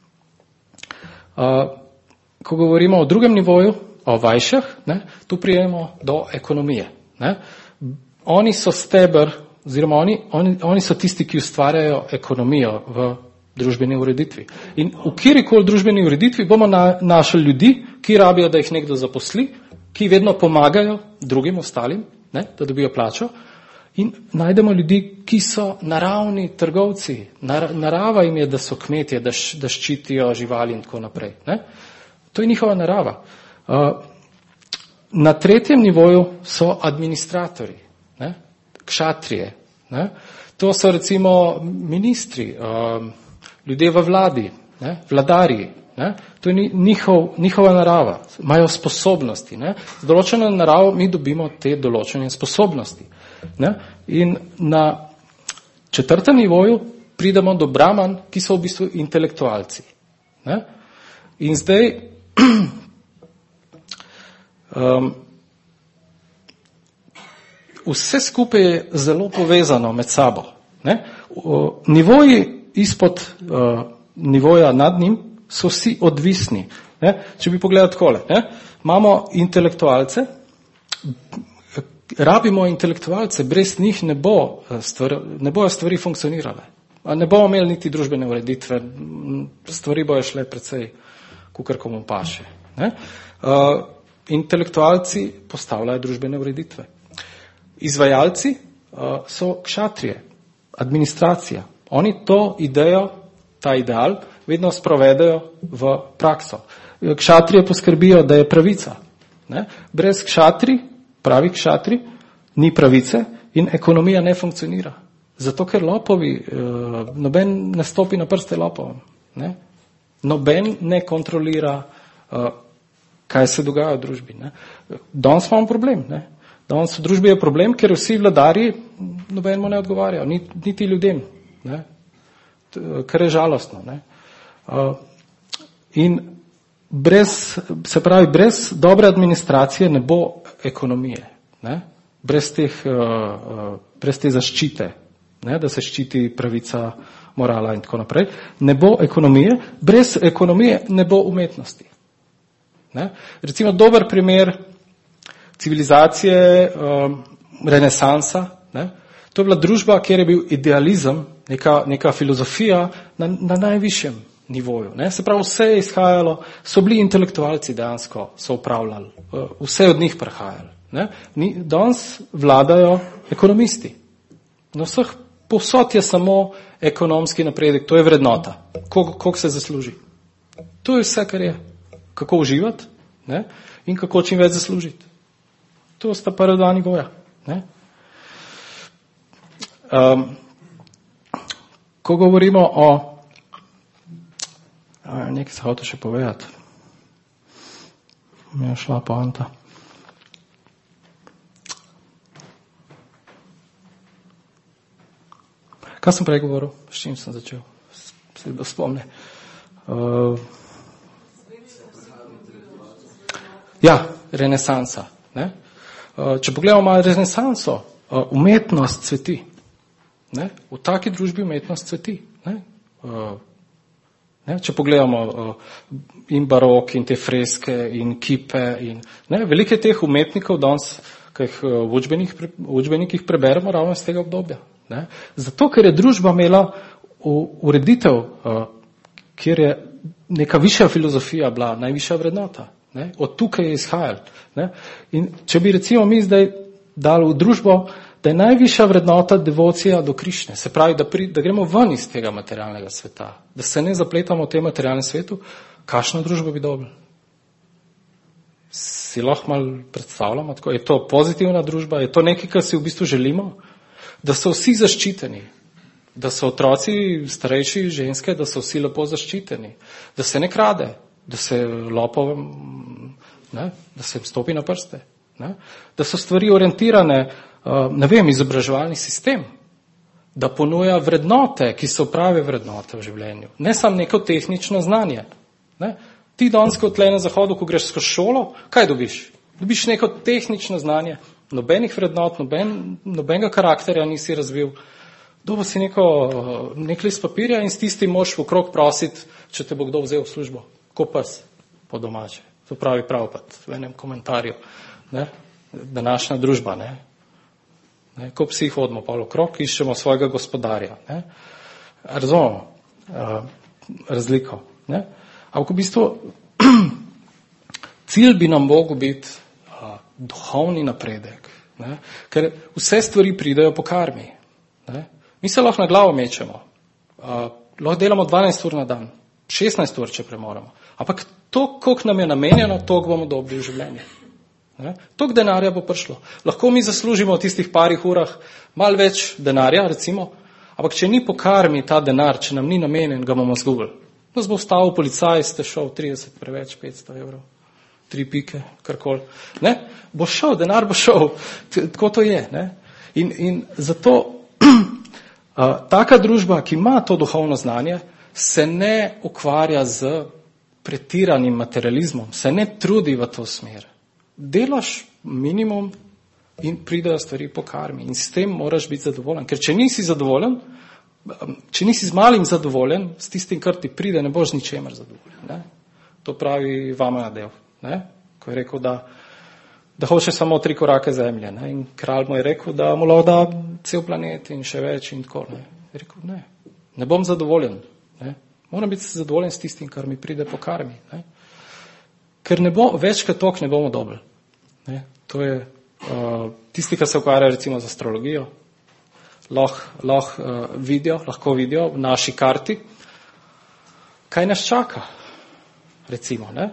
Uh, ko govorimo o drugem nivoju, o vajšah, ne, tu prijemo do ekonomije. Ne? Oni so steber, oziroma oni, oni, oni so tisti, ki ustvarjajo ekonomijo v družbeni ureditvi. In v kjerikoli družbeni ureditvi bomo na, našli ljudi, ki rabijo, da jih nekdo zaposli, ki vedno pomagajo drugim ostalim, ne, da dobijo plačo. In najdemo ljudi, ki so naravni trgovci. Nar, narava jim je, da so kmetje, da, š, da ščitijo živali in tako naprej. Ne. To je njihova narava. Uh, na tretjem nivoju so administratori, ne, kšatrije. Ne. To so recimo ministri, uh, ljudje v vladi, ne, vladarji. Ne. To je njihov, njihova narava. Imajo sposobnosti. Ne. Z določeno naravo mi dobimo te določene sposobnosti. Ne. In na četrtem nivoju pridemo do brahman, ki so v bistvu intelektualci. Ne. In zdaj um, vse skupaj je zelo povezano med sabo. Ne. O, nivoji izpod uh, nivoja nad njim so vsi odvisni. Ne. Če bi pogledali takole, ne. Imamo intelektualce, rabimo intelektualce, brez njih ne, bo stvar, ne bojo stvari funkcionirale. Ne bomo imeli niti družbene ureditve, stvari bojo šle precej kukar komu paše. Ne. Uh, intelektualci postavljajo družbene ureditve. Izvajalci uh, so kšatrije, administracija. Oni to idejo, ta ideal, vedno sprovedajo v prakso. Kšatrije poskrbijo, da je pravica. Ne? Brez kšatri, pravi kšatri, ni pravice in ekonomija ne funkcionira. Zato, ker lopovi, uh, noben ne stopi na prste lopovom. Ne? Noben ne kontrolira, uh, kaj se dogaja v družbi. Ne? Danes imamo problem. Ne? Danes v družbi je problem, ker vsi vladarji nobenemu ne odgovarjajo, niti ljudem. Ne? Kar je žalostno. Ne? Uh, in brez, se pravi, brez dobre administracije ne bo ekonomije. Ne? Brez, teh, uh, brez te zaščite, ne? Da se ščiti pravica, morala in tako naprej. Ne bo ekonomije, brez ekonomije ne bo umetnosti. Ne? Recimo dober primer civilizacije, um, renesansa, ne? To je bila družba, kjer je bil idealizem, neka, neka filozofija na, na najvišjem nivoju. Ne? Se pravi, vse je izhajalo, so bili intelektualci dejansko, so upravljali, vse od njih prihajali. Ne? Danes vladajo ekonomisti. Na vseh povsod je samo ekonomski napredek, to je vrednota, koliko se zasluži. To je vse, kar je. Kako uživati, ne? In kako čim več zaslužiti. To sta prva dva nivoja. Ne? Um, ko govorimo o a, nekaj se hoče še povedati. Mi je šla poanta. Kaj sem prej govoril? S čim sem začel? Se da spomne. Uh, ja, renesansa. Ne? Uh, če pogledamo malo renesanso, uh, umetnost cveti. Ne? V taki družbi umetnost cveti. Ne? Uh, ne? Če pogledamo uh, in barok, in te freske, in kipe, in, ne? Velike teh umetnikov danes, ki jih v učbenikih, v učbenikih preberemo ravno iz tega obdobja. Ne? Zato, ker je družba imela ureditev, uh, kjer je neka višja filozofija bila, najvišja vrednota. Ne? Od tukaj je izhajal. Ne? In če bi recimo mi zdaj dali v družbo, da je najvišja vrednota devocija do Krišne, se pravi, da, pri, da gremo ven iz tega materialnega sveta, da se ne zapletamo v tem materialnem svetu, kakšno družbo bi dobili? Si lahko malo predstavljamo, tako? Je to pozitivna družba, je to nekaj, kar si v bistvu želimo? Da so vsi zaščiteni, da so otroci, starejši, ženske, da so vsi lepo zaščiteni, da se ne krade, da se lopovem, ne, da se stopi na prste, ne, da so stvari orientirane, uh, ne vem, izobraževalni sistem, da ponuja vrednote, ki so prave vrednote v življenju, ne samo neko tehnično znanje. Ne. Ti danes, ko tle na zahodu, ko greš skozi šolo, kaj dobiš? Dobiš neko tehnično znanje, nobenih vrednot, noben, nobenega karakterja nisi razvil. Dobo si neko, nek list papirja in s tistim moraš v krog prositi, če te bo kdo vzel v službo. Ko pes po domače. To pravi pravpat v enem komentarju. Ne? Današnja družba. Ne? Ne? Ko psi hodimo pa v krog, iščemo svojega gospodarja. Ne? Razumemo uh, razliko. Ne? Ampak v bistvu cilj bi nam mogel biti uh, duhovni napredek. Ne? Ker vse stvari pridejo po karmi. Ne? Mi se lahko na glavo mečemo. Uh, lahko delamo dvanajst ur na dan. šestnajst ur, če premoramo. Ampak to, koliko nam je namenjeno, toliko bomo dobili v življenje. Toliko denarja bo prišlo. Lahko mi zaslužimo v tistih parih urah malo več denarja, recimo, ampak če ni po karmi ta denar, če nam ni namenjen, ga bomo zgubili. Nas bo vstal policaj, ste šel trideset preveč, petsto evrov, tri pike, karkoli. Ne? Bo šel, denar bo šel. Tako to je. Ne? In, in zato a, taka družba, ki ima to duhovno znanje, se ne ukvarja z pretiranim materializmom, se ne trudi v to smer. Delaš minimum in pridejo stvari po karmi in s tem moraš biti zadovoljen. Ker če nisi zadovoljen, če nisi z malim zadovoljen, s tistim, kar ti pride, ne boš z ničemer zadovoljen. Ne? To pravi Vamana Dev, ne? Ko je rekel, da, da hoče samo tri korake zemlje. Ne? In kralj mu je rekel, da mu lahko da cel planet in še več in tako. Ne? Je rekel, ne, ne bom zadovoljen. Ne? Moram biti zadovoljen s tistim, kar mi pride po karmi. Ne? Ker ne bo, več kot tok ne bomo dobili. Ne? To je uh, tisti, ki se ukvarja recimo z astrologijo, lahko lah, uh, vidijo, lahko vidijo v naši karti, kaj nas čaka. Recimo, ne?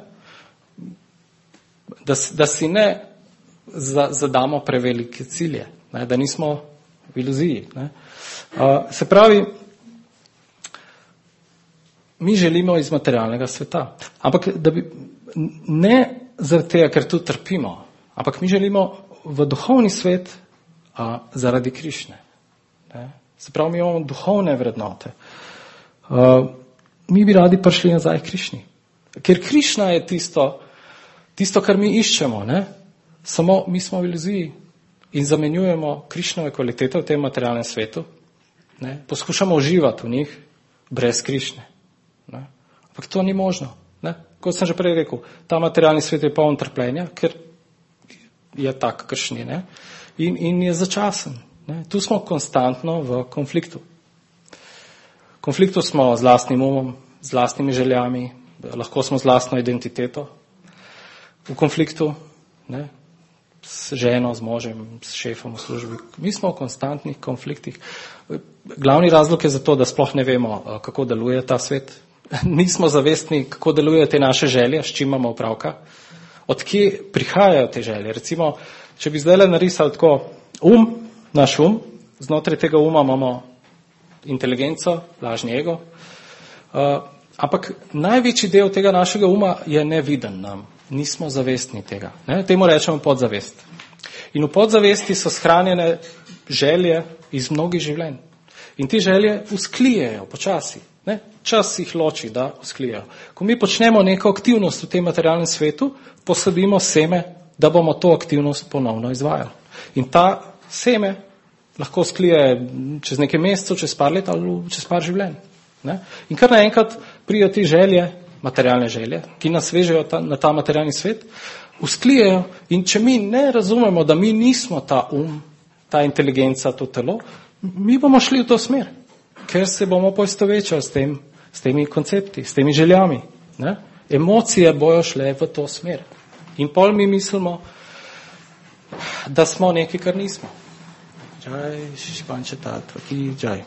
Da, da si ne zadamo prevelike cilje, ne? Da nismo v iluziji. Ne? Uh, se pravi, mi želimo iz materialnega sveta. Ampak da bi, ne zaradi tega, ker tu trpimo, ampak mi želimo v duhovni svet a, zaradi Krišne. Ne? Se pravi, mi imamo duhovne vrednote. A, mi bi radi prišli nazaj k Krišni. Ker Krišna je tisto, tisto, kar mi iščemo. Ne? Samo mi smo v iluziji in zamenjujemo Krišnove kvalitete v tem materialnem svetu. Ne? Poskušamo uživati v njih brez Krišne. Ne? Ampak to ni možno. Ne? Kot sem že prej rekel, ta materialni svet je poln trpljenja, ker je tak kršni. Ne? in, in je začasen. Ne. Tu smo konstantno v konfliktu. V konfliktu smo z lastnim umom, z lastnimi željami, lahko smo z lastno identiteto. V konfliktu, ne, s ženo, z možem, s šefom v službi. Mi smo v konstantnih konfliktih. Glavni razlog je zato, da sploh ne vemo, kako deluje ta svet. Nismo zavestni, kako delujejo te naše želje, s čim imamo opravka. Od kje prihajajo te želje? Recimo, če bi zdaj le narisali tako um, naš um, znotraj tega uma imamo inteligenco, lažni ego, uh, ampak največji del tega našega uma je neviden nam. Nismo zavestni tega. Ne? Temu rečemo podzavest. In v podzavesti so shranjene želje iz mnogih življenj. In te želje usklijejo počasi. Ne? Čas jih loči, da usklijejo. Ko mi počnemo neko aktivnost v tem materialnem svetu, posadimo seme, da bomo to aktivnost ponovno izvajali. In ta seme lahko sklije čez nekaj mesecev, čez par let ali čez par življenj. Ne? In kar naenkrat prijo te želje, materialne želje, ki nas vežejo ta, na ta materialni svet, usklijejo in če mi ne razumemo, da mi nismo ta um, ta inteligenca, to telo, mi bomo šli v to smer, ker se bomo poistovečali s, tem, s temi koncepti, s temi željami. Ne? Emocije bojo šle v to smer. In pol mi mislimo, da smo nekaj, kar nismo. Džaj, španče tatva, ki džaj.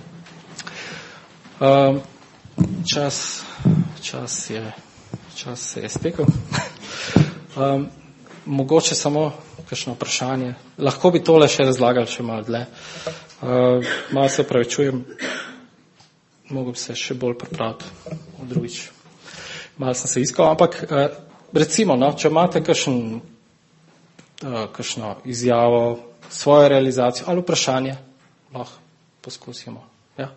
Um, čas, čas je, čas se je stekel. um, mogoče samo kakšno vprašanje. Lahko bi tole še razlagali, še malo dlje. Uh, malo se opravičujem. Mogo bi se še bolj pripraviti v drugič. Malo sem se iskal, ampak uh, recimo, no, če imate kakšen, uh, kakšno izjavo, svojo realizacijo ali vprašanje, lahko poskusimo. Ja.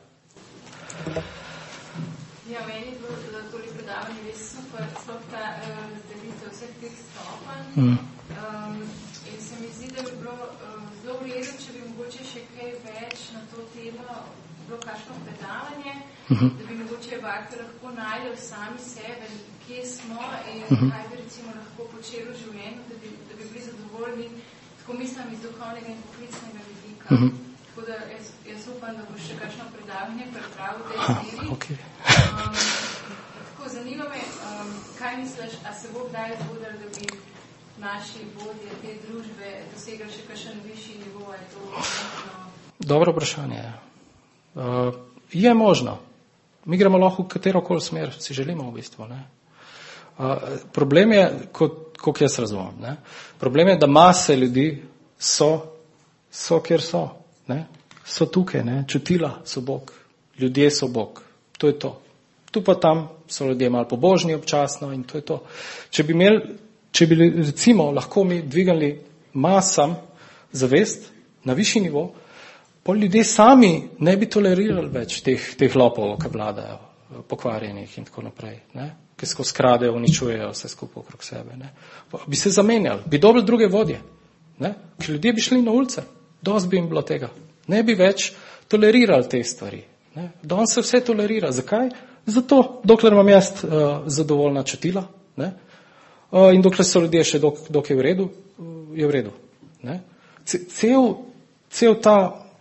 Ja, meni je bilo tole predavanje res super, sploh ta razdelitev vseh teh stopenj. Mm. Um, in se mi zdi, da bi bilo um, zelo vredno, če bi mogoče še kaj več na to temo bilo kakšno predavanje, mm-hmm. da bi mogoče vaki lahko najdel sami sebe, kje smo in mm-hmm. kaj bi recimo lahko počeli v življenju, da bi, da bi bili zadovoljni, tako mislim iz duhovnega in poklicnega vidika. Mm-hmm. Tako da jaz, jaz upam, da bo še kakšno predavanje pripravil v tej smeri. Okay. Um, tako, zanima me, um, kaj misliš, a se bo kdaj zgodilo, da bi naši vodje te družbe dosegli še kakšen višji nivo? Je to možno? Dobro vprašanje. Uh, je možno. Mi gremo lahko v katerokoli smer, si želimo v bistvu. Ne? Uh, problem je, kot, kot jaz razumem, ne? Problem je, da mase ljudi so, so kjer so. Ne? So tukaj, ne? Čutila so Bog, ljudje so Bog, to je to. Tu pa tam so ljudje malo pobožni občasno in to je to. Če bi imeli, če bi recimo lahko mi dvigali masam zavest na višji nivo, pa ljudje sami ne bi tolerirali več teh, teh lopov, ki vladajo, pokvarjenih in tako naprej, ne? Ki skozi kradejo, uničujejo vse skupaj okrog sebe. Ne? Bi se zamenjali, bi dobili druge vodje, ne? Ker ljudje bi šli na ulice. Dost bi jim bilo tega. Ne bi več tolerirali te stvari. Ne? Danes se vse tolerira. Zakaj? Zato, dokler imam jaz uh, zadovoljna čutila, ne? Uh, in dokler so ljudje še dok, dok je v redu, uh, je v redu. Ne? Cel, cel ta,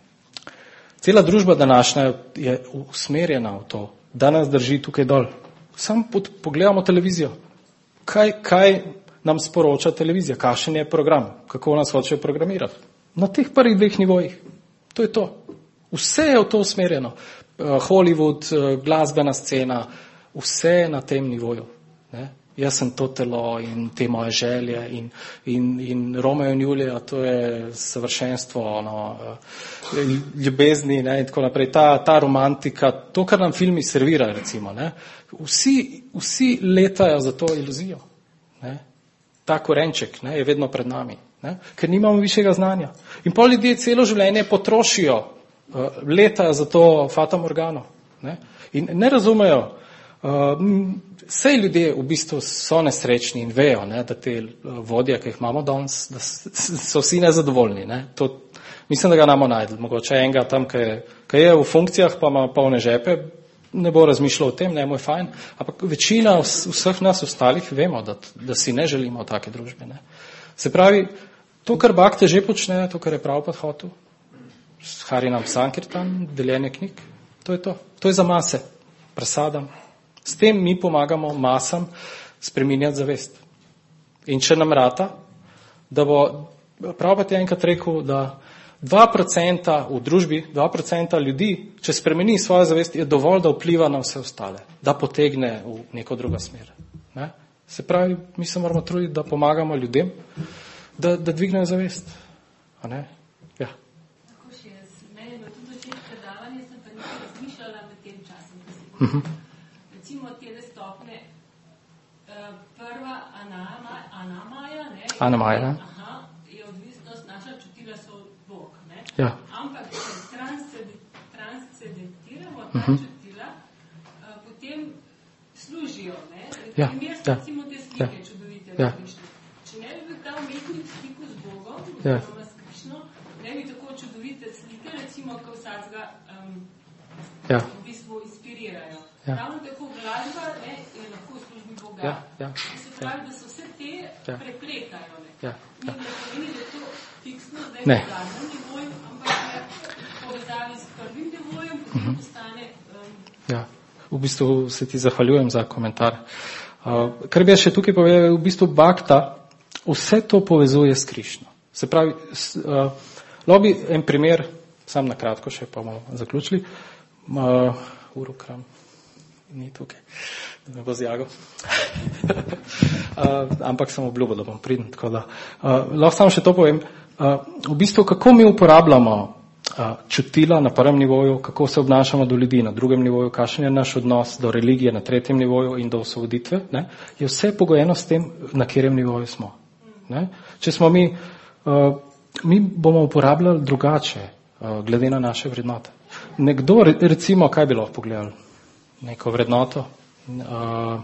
cela družba današnja je usmerjena v to, da nas drži tukaj dol. Sam pod, pogledamo televizijo. Kaj, kaj nam sporoča televizija? Kakšen je program? Kako nas hočejo programirati? Na teh prvih dveh nivojih. To je to. Vse je v to usmerjeno. Hollywood, glasbena scena, vse je na tem nivoju. Ne? Jaz sem to telo in te moje želje in, in, in Romeo in Julija, to je savršenstvo, no, ljubezni, ne, in tako naprej. Ta, ta romantika, to, kar nam filmi servirajo, recimo, ne? Vsi, vsi letajo za to iluzijo. Ne? Ta korenček, ne, je vedno pred nami. Ne? Ker nimamo višjega znanja. In pol ljudje celo življenje potrošijo, uh, letajo za to fatamorgano. Ne? In ne razumejo, uh, sej ljudje v bistvu so nesrečni in vejo, ne, da te vodje, ki jih imamo danes, da so vsi nezadovoljni. Ne? To, mislim, da ga namo najdel. Mogoče enega tam, ki je v funkcijah, pa ima polne žepe, ne bo razmišljal o tem, ne, moj fajn, ampak večina vseh nas ostalih vemo, da, da si ne želimo take družbe. Ne? Se pravi, To, kar Bhakti že počne, to, kar je Prabhupada hotel, s Harinam Sankirtan, deljenje knjig, to je to. To je za mase, prasadam. S tem mi pomagamo masam spreminjati zavest. In če nam rata, da bo, Prabhupada je enkrat rekel, da dva procenta v družbi, dva procenta ljudi, če spremeni svojo zavest, je dovolj, da vpliva na vse ostale, da potegne v neko drugo smer. Ne? Se pravi, mi se moramo truditi, da pomagamo ljudem, da, da dvignejo zavest. A ne? Ja. Tako še jaz. Meni je bilo tudi všeč predavanje, sem pa nekaj razmišljala med tem časom. Uh-huh. Recimo tele stopne, prva Anama, Anamaja, ne? Anamaja. Aha, je odvisnost, naša čutila so od Bog, ne? Ja. Ampak, če transcendentiramo ta uh-huh. čutila, potem služijo, ne? Ja, Primer ja, recimo te slike, ja, čudovite, ja. Če ne bi bil ta umetnik v stiku z Bogom, ja. oziroma s Krišno, ne bi tako čudovite slike, recimo, ko vsakega um, ja. v bistvu inspirirajo. Ja. Ravno tako glasba, ne, je lahko v službi Boga. Ja, ja, se pravi, da so vse te ja. prepletajo. Ne, ja, ja. ne pomeni, da je to fiksno zdaj ne. v zadnjem nivoju, ampak je povezavi s prvim nivojem, potem uh-huh. postane... Um, ja. V bistvu se ti zahvaljujem za komentar. Uh, kar bi še tukaj povedal, v bistvu Bhakta vse to povezuje s Krišno. Se pravi, uh, lobi en primer, sam na kratko še pa bomo zaključili. Uh, Urukram ni tukaj, da me bo zjagal. uh, ampak sem obljubil, da bom priden. Tako da, uh, lahko samo še to povem. Uh, v bistvu, kako mi uporabljamo čutila na prvem nivoju, kako se obnašamo do ljudi na drugem nivoju, kakšen je naš odnos do religije na tretjem nivoju in do osvoboditve, ne, je vse pogojeno s tem, na katerem nivoju smo. Ne. Če smo mi, uh, mi bomo uporabljali drugače, uh, glede na naše vrednote. Nekdo, recimo, kaj bi lahko pogledali? Neko vrednoto, uh,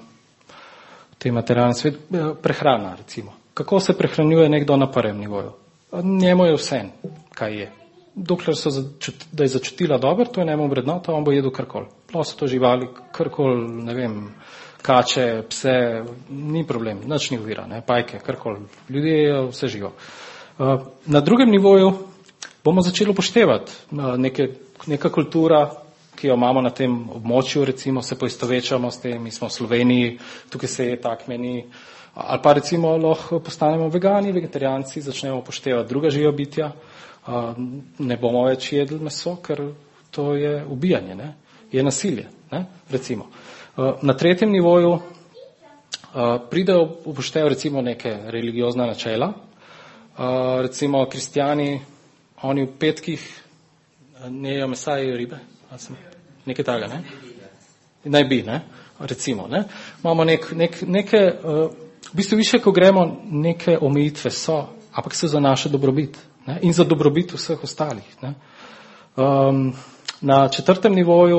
te materialne svet, uh, prehrana, recimo. Kako se prehranjuje nekdo na prvem nivoju? Njemu je vse, kaj je. Dokler so začut, da je začutila dobro, to je njemu vrednota, on bo jedel karkoli. Plov so to živali, karkoli, ne vem, kače, pse, ni problem, nič ni ovira, ne, pajke, karkoli. Ljudje je vse živo. Uh, na drugem nivoju bomo začeli upoštevati uh, neke, neka kultura, ki jo imamo na tem območju, recimo se poistovečamo s tem, mi smo v Sloveniji, tukaj se je tak meni, ali pa recimo lahko postanemo vegani, vegetarijanci, začnemo upoštevati druga živa bitja. Uh, ne bomo več jedli meso, ker to je ubijanje, ne? Je nasilje, ne? Recimo. Uh, na tretjem nivoju uh, pridejo upoštejo recimo neke religiozna načela. Uh, recimo kristjani, oni v petkih ne jejo mesa, jejo ribe. Nekaj takega, ne? Naj bi, ne? Recimo, ne? Imamo nek, nek, neke, uh, v bistvu više, ko gremo, neke omejitve so, ampak so za naše dobrobit. Ne, in za dobrobit vseh ostalih. Ne. Um, na četrtem nivoju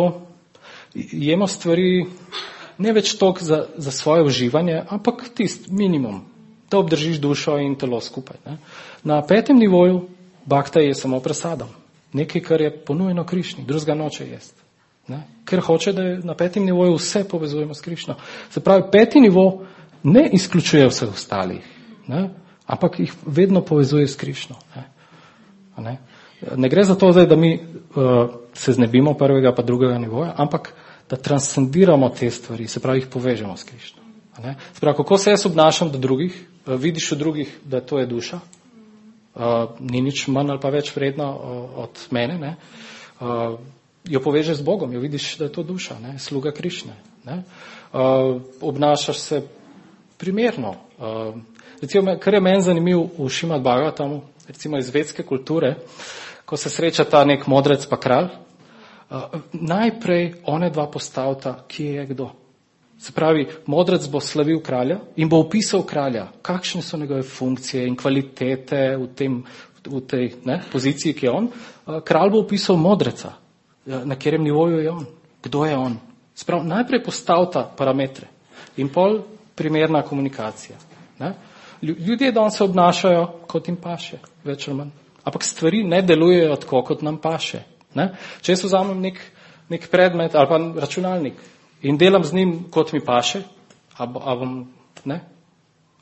jemo stvari ne več toliko za, za svoje uživanje, ampak tist minimum, da obdržiš dušo in telo skupaj. Ne. Na petem nivoju Bhakta je samo presadom. Nekaj, kar je ponujeno Krišni, drugega noče jest. Ne. Ker hoče, da je na petem nivoju vse povezujemo s Krišno. Se pravi, peti nivo ne izključuje vseh ostalih, ne, ampak jih vedno povezuje s Krišno. Ne. Ne? ne gre za to zdaj, da mi uh, se znebimo prvega pa drugega nivoja, ampak da transcendiramo te stvari, se pravi, jih povežemo s Krišno. Ne? Se pravi, kako se jaz obnašam do drugih, uh, vidiš v drugih, da to je duša, uh, ni nič manj ali pa več vredna uh, od mene, ne? Uh, jo povežeš z Bogom, jo vidiš, da je to duša, ne? Sluga Krišne. Ne? Uh, obnašaš se primerno. Uh, recimo, kar je meni zanimiv v Šrimad Bhagavatamu, recimo iz vedske kulture, ko se sreča ta nek modrec pa kralj, uh, najprej one dva postavta, kje je kdo. Se pravi, modrec bo slavil kralja in bo opisal kralja, kakšne so njegove funkcije in kvalitete v, tem, v tej ne, poziciji, ki je on. Uh, kralj bo opisal modreca, na katerem nivoju je on, kdo je on. Se pravi, najprej postavta parametre in pol primerna komunikacija. Ne. Ljudje danes se obnašajo, kot jim paše, več ali manj. Ampak stvari ne delujejo tako, kot nam paše. Ne? Če jaz vzamem nek, nek predmet ali pa računalnik in delam z njim, kot mi paše, a, a bom, ne?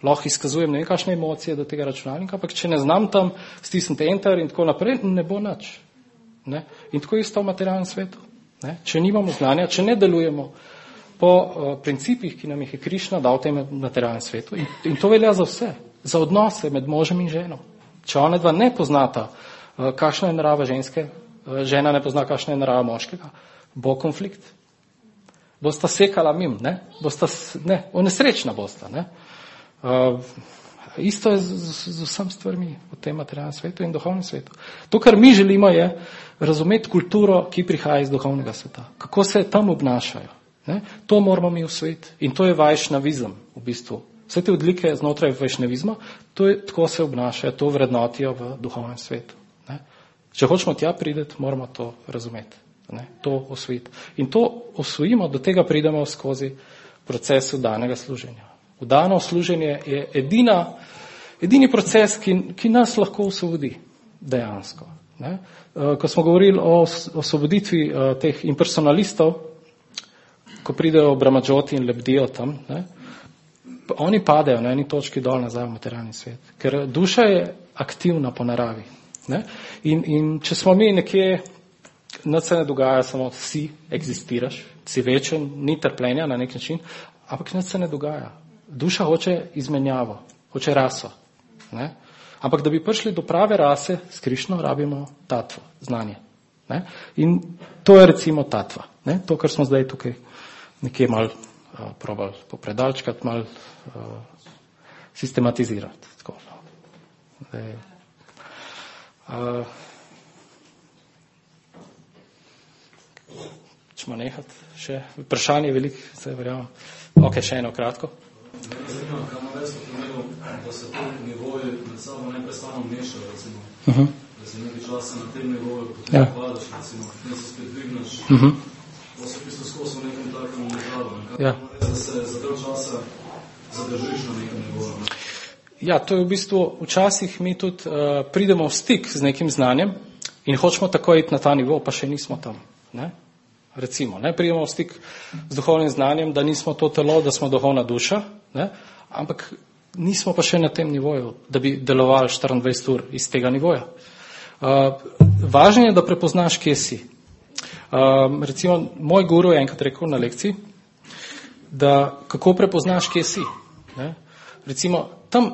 lahko izkazujem ne vem kakšne emocije do tega računalnika, ampak če ne znam tam stisniti enter in tako naprej, ne bo nič. Ne? In tako isto v materialnem svetu. Ne? Če nimamo znanja, če ne delujemo po uh, principih, ki nam jih je Krišna dal v tem materialnem svetu, in, in to velja za vse, za odnose med možem in ženo. Če ona dva ne poznata, uh, kakšna je narava ženske, uh, žena ne pozna, kakšna je narava moškega, bo konflikt. Bosta sekala mim, ne? Bosta, ne, onesrečna bosta, ne? Uh, isto je z, z, z vsem stvarmi v tem materialnem svetu in duhovnem svetu. To, kar mi želimo, je razumeti kulturo, ki prihaja iz duhovnega sveta. Kako se tam obnašajo. Ne? To moramo mi usvojiti. In to je vajšnavizem v bistvu. Vse te odlike znotraj vajšnavizma, to je, tako se obnašajo, to vrednotijo v duhovnem svetu. Ne? Če hočemo tja prideti, moramo to razumeti. Ne? To osvojiti. In to osvojimo, do tega pridemo skozi proces vdanega služenja. Vdano služenje je edina, edini proces, ki, ki nas lahko osvobodi dejansko. Ne? Ko smo govorili o osvoboditvi teh impersonalistov, ko pridejo Brahmadžoti in lebdijo tam, ne? Oni padejo na eni točki dol nazaj v materialni svet, ker duša je aktivna po naravi. Ne? In, in če smo mi nekje, nič se ne dogaja, samo si eksistiraš, si večen, ni trpljenja na nek način, ampak nič se ne dogaja. Duša hoče izmenjavo, hoče raso. Ne? Ampak da bi prišli do prave rase, s Krišno rabimo tatvo, znanje. Ne? In to je recimo tatva. Ne? To, kar smo zdaj tukaj nekje mal uh, probali popredalčkati, mal uh, sistematizirati. Tako, no. Zdaj, uh, ćemo nehati še. Vprašanje je veliko, zdaj verjamem. Ok, še eno kratko. Zanima, kaj ima več pomenilo, da se to nivoje med sabo neprestano mešajo, recimo, uh-huh. da se nekaj časa na tem nivoju, potem ja. Padaš, recimo, ne se spet dvigneš, uh-huh. Pa se v bistvu skozi v nekem takem nivoju. Kaj ja. Res, da se za del časa zadržiš na nekem nivoju? Ne? Ja, to je v bistvu, včasih mi tudi uh, pridemo v stik z nekim znanjem in hočemo tako iti na ta nivo, pa še nismo tam, ne? Recimo, ne, pridemo v stik z duhovnim znanjem, da nismo to telo, da smo duhovna duša, ne, ampak nismo pa še na tem nivoju, da bi delovali štiriindvajset ur iz tega nivoja. Uh, važno je, da prepoznaš, kje si. Uh, recimo, moj guru je enkrat rekel na lekciji, da kako prepoznaš, kje si. Ne. Recimo, tam,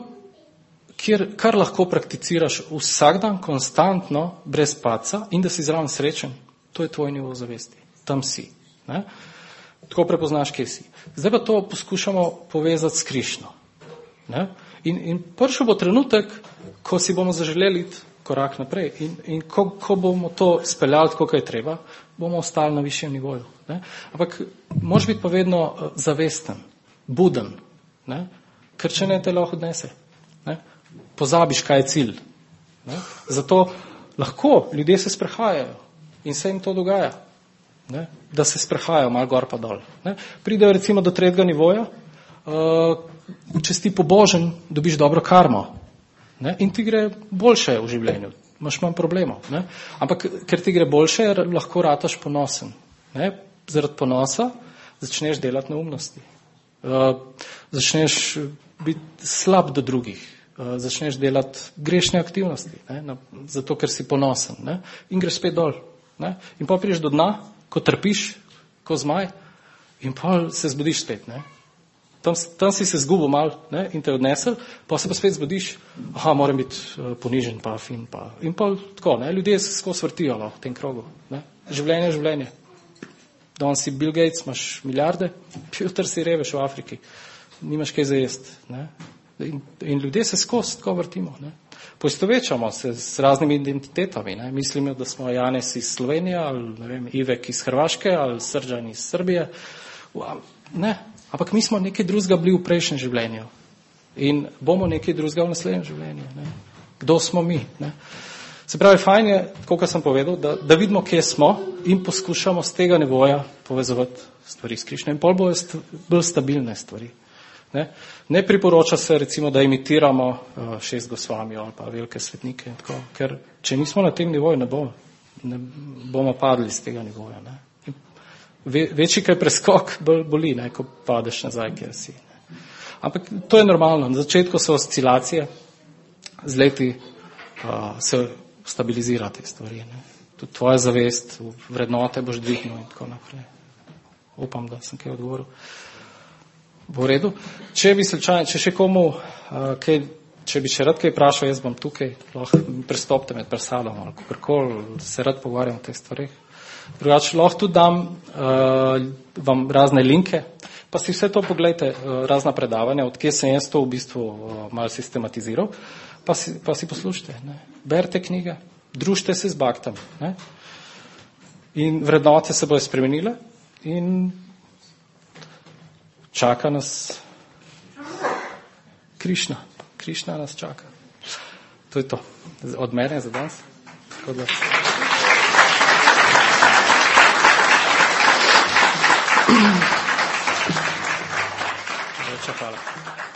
kjer, kar lahko prakticiraš vsak dan, konstantno, brez paca in da si zraven srečen, to je tvoj nivo zavesti. Tam si. Ne? Tako prepoznaš, kje si. Zdaj pa to poskušamo povezati s Krišno. Ne? In, in prišel bo trenutek, ko si bomo zaželeli korak naprej in, in ko, ko bomo to speljali, tako je treba, bomo ostali na višjem nivoju. Ne? Ampak moraš biti pa vedno zavesten, buden, ne? Ker če ne te lahko odnese. Ne? Pozabiš, kaj je cilj. Ne? Zato lahko ljudje se sprehajajo in se jim to dogaja. Ne, da se sprehajajo malo gor pa dol. Ne. Pridejo recimo do tretjega nivoja, uh, če si ti pobožen, dobiš dobro karmo. Ne, in ti gre boljše v življenju, imaš manj problemov. Ne. Ampak ker ti gre boljše, lahko rataš ponosen. Ne. Zaradi ponosa začneš delati neumnosti. Uh, začneš biti slab do drugih. Uh, začneš delati grešne aktivnosti. Ne, na, zato, ker si ponosen. Ne. In greš spet dol. Ne. In pa prideš do dna, ko trpiš, ko zmaj, in pa se zbudiš spet. Ne? Tam, tam si se zgubil mal, ne? In te odnesel, pa se pa spet zbudiš, aha, moram biti uh, ponižen, pa fin, pa. In pa tako, ne? Ljudje se skozi vrtijo v tem krogu. Ne? Življenje je življenje. Danes si Bill Gates, imaš milijarde, jutri si reveš v Afriki, nimaš kaj za jesti. Ne? In, in ljudje se skozi tako vrtimo. Ne? Poistovečamo se s raznimi identitetami. Ne? Mislimo, da smo Janez iz Slovenije, ali ne vem, Ivek iz Hrvaške, ali Srđan iz Srbije. Ne, ampak mi smo nekaj drugega bili v prejšnjem življenju. In bomo nekaj drugega v naslednjem življenju. Ne? Kdo smo mi? Ne? Se pravi, fajn je, kot sem povedal, da, da vidimo, kje smo in poskušamo z tega nivoja povezovati stvari s Krišno. In pol bojo st- bolj stabilne stvari. Ne? Ne priporoča se recimo, da imitiramo uh, šest Gosvamijev ali pa velike svetnike in tako, ker če nismo na tem nivoju, ne bomo, ne bomo padli z tega nivoja. Ne? Ve, večji kaj preskok bolj boli, ne, ko padeš nazaj, kjer si. Ne? Ampak to je normalno. Na začetku so oscilacije, z leti uh, se stabilizira te stvari. Ne. Tudi tvoja zavest, vrednote boš dvignil in tako naprej. Upam, da sem kaj odgovoril. Bo v redu. Če bi slučajno, če še komu, uh, kaj, če bi še rad kaj vprašal, jaz bom tukaj, lahko prestopite med presadom ali kakorkoli, se rad pogovarjam o teh stvarih. Drugače, lahko tudi dam uh, vam razne linke, pa si vse to pogledajte, uh, razna predavanja, od kje sem jaz to v bistvu uh, malo sistematiziral, pa si, pa si poslušajte, ne. Berite knjige, družite se z Bhaktam, ne. In vrednote se bojo spremenile in čaka nas Krišna. Krišna nas čaka. To je to. Od mene za danes. Tako da. Hvala.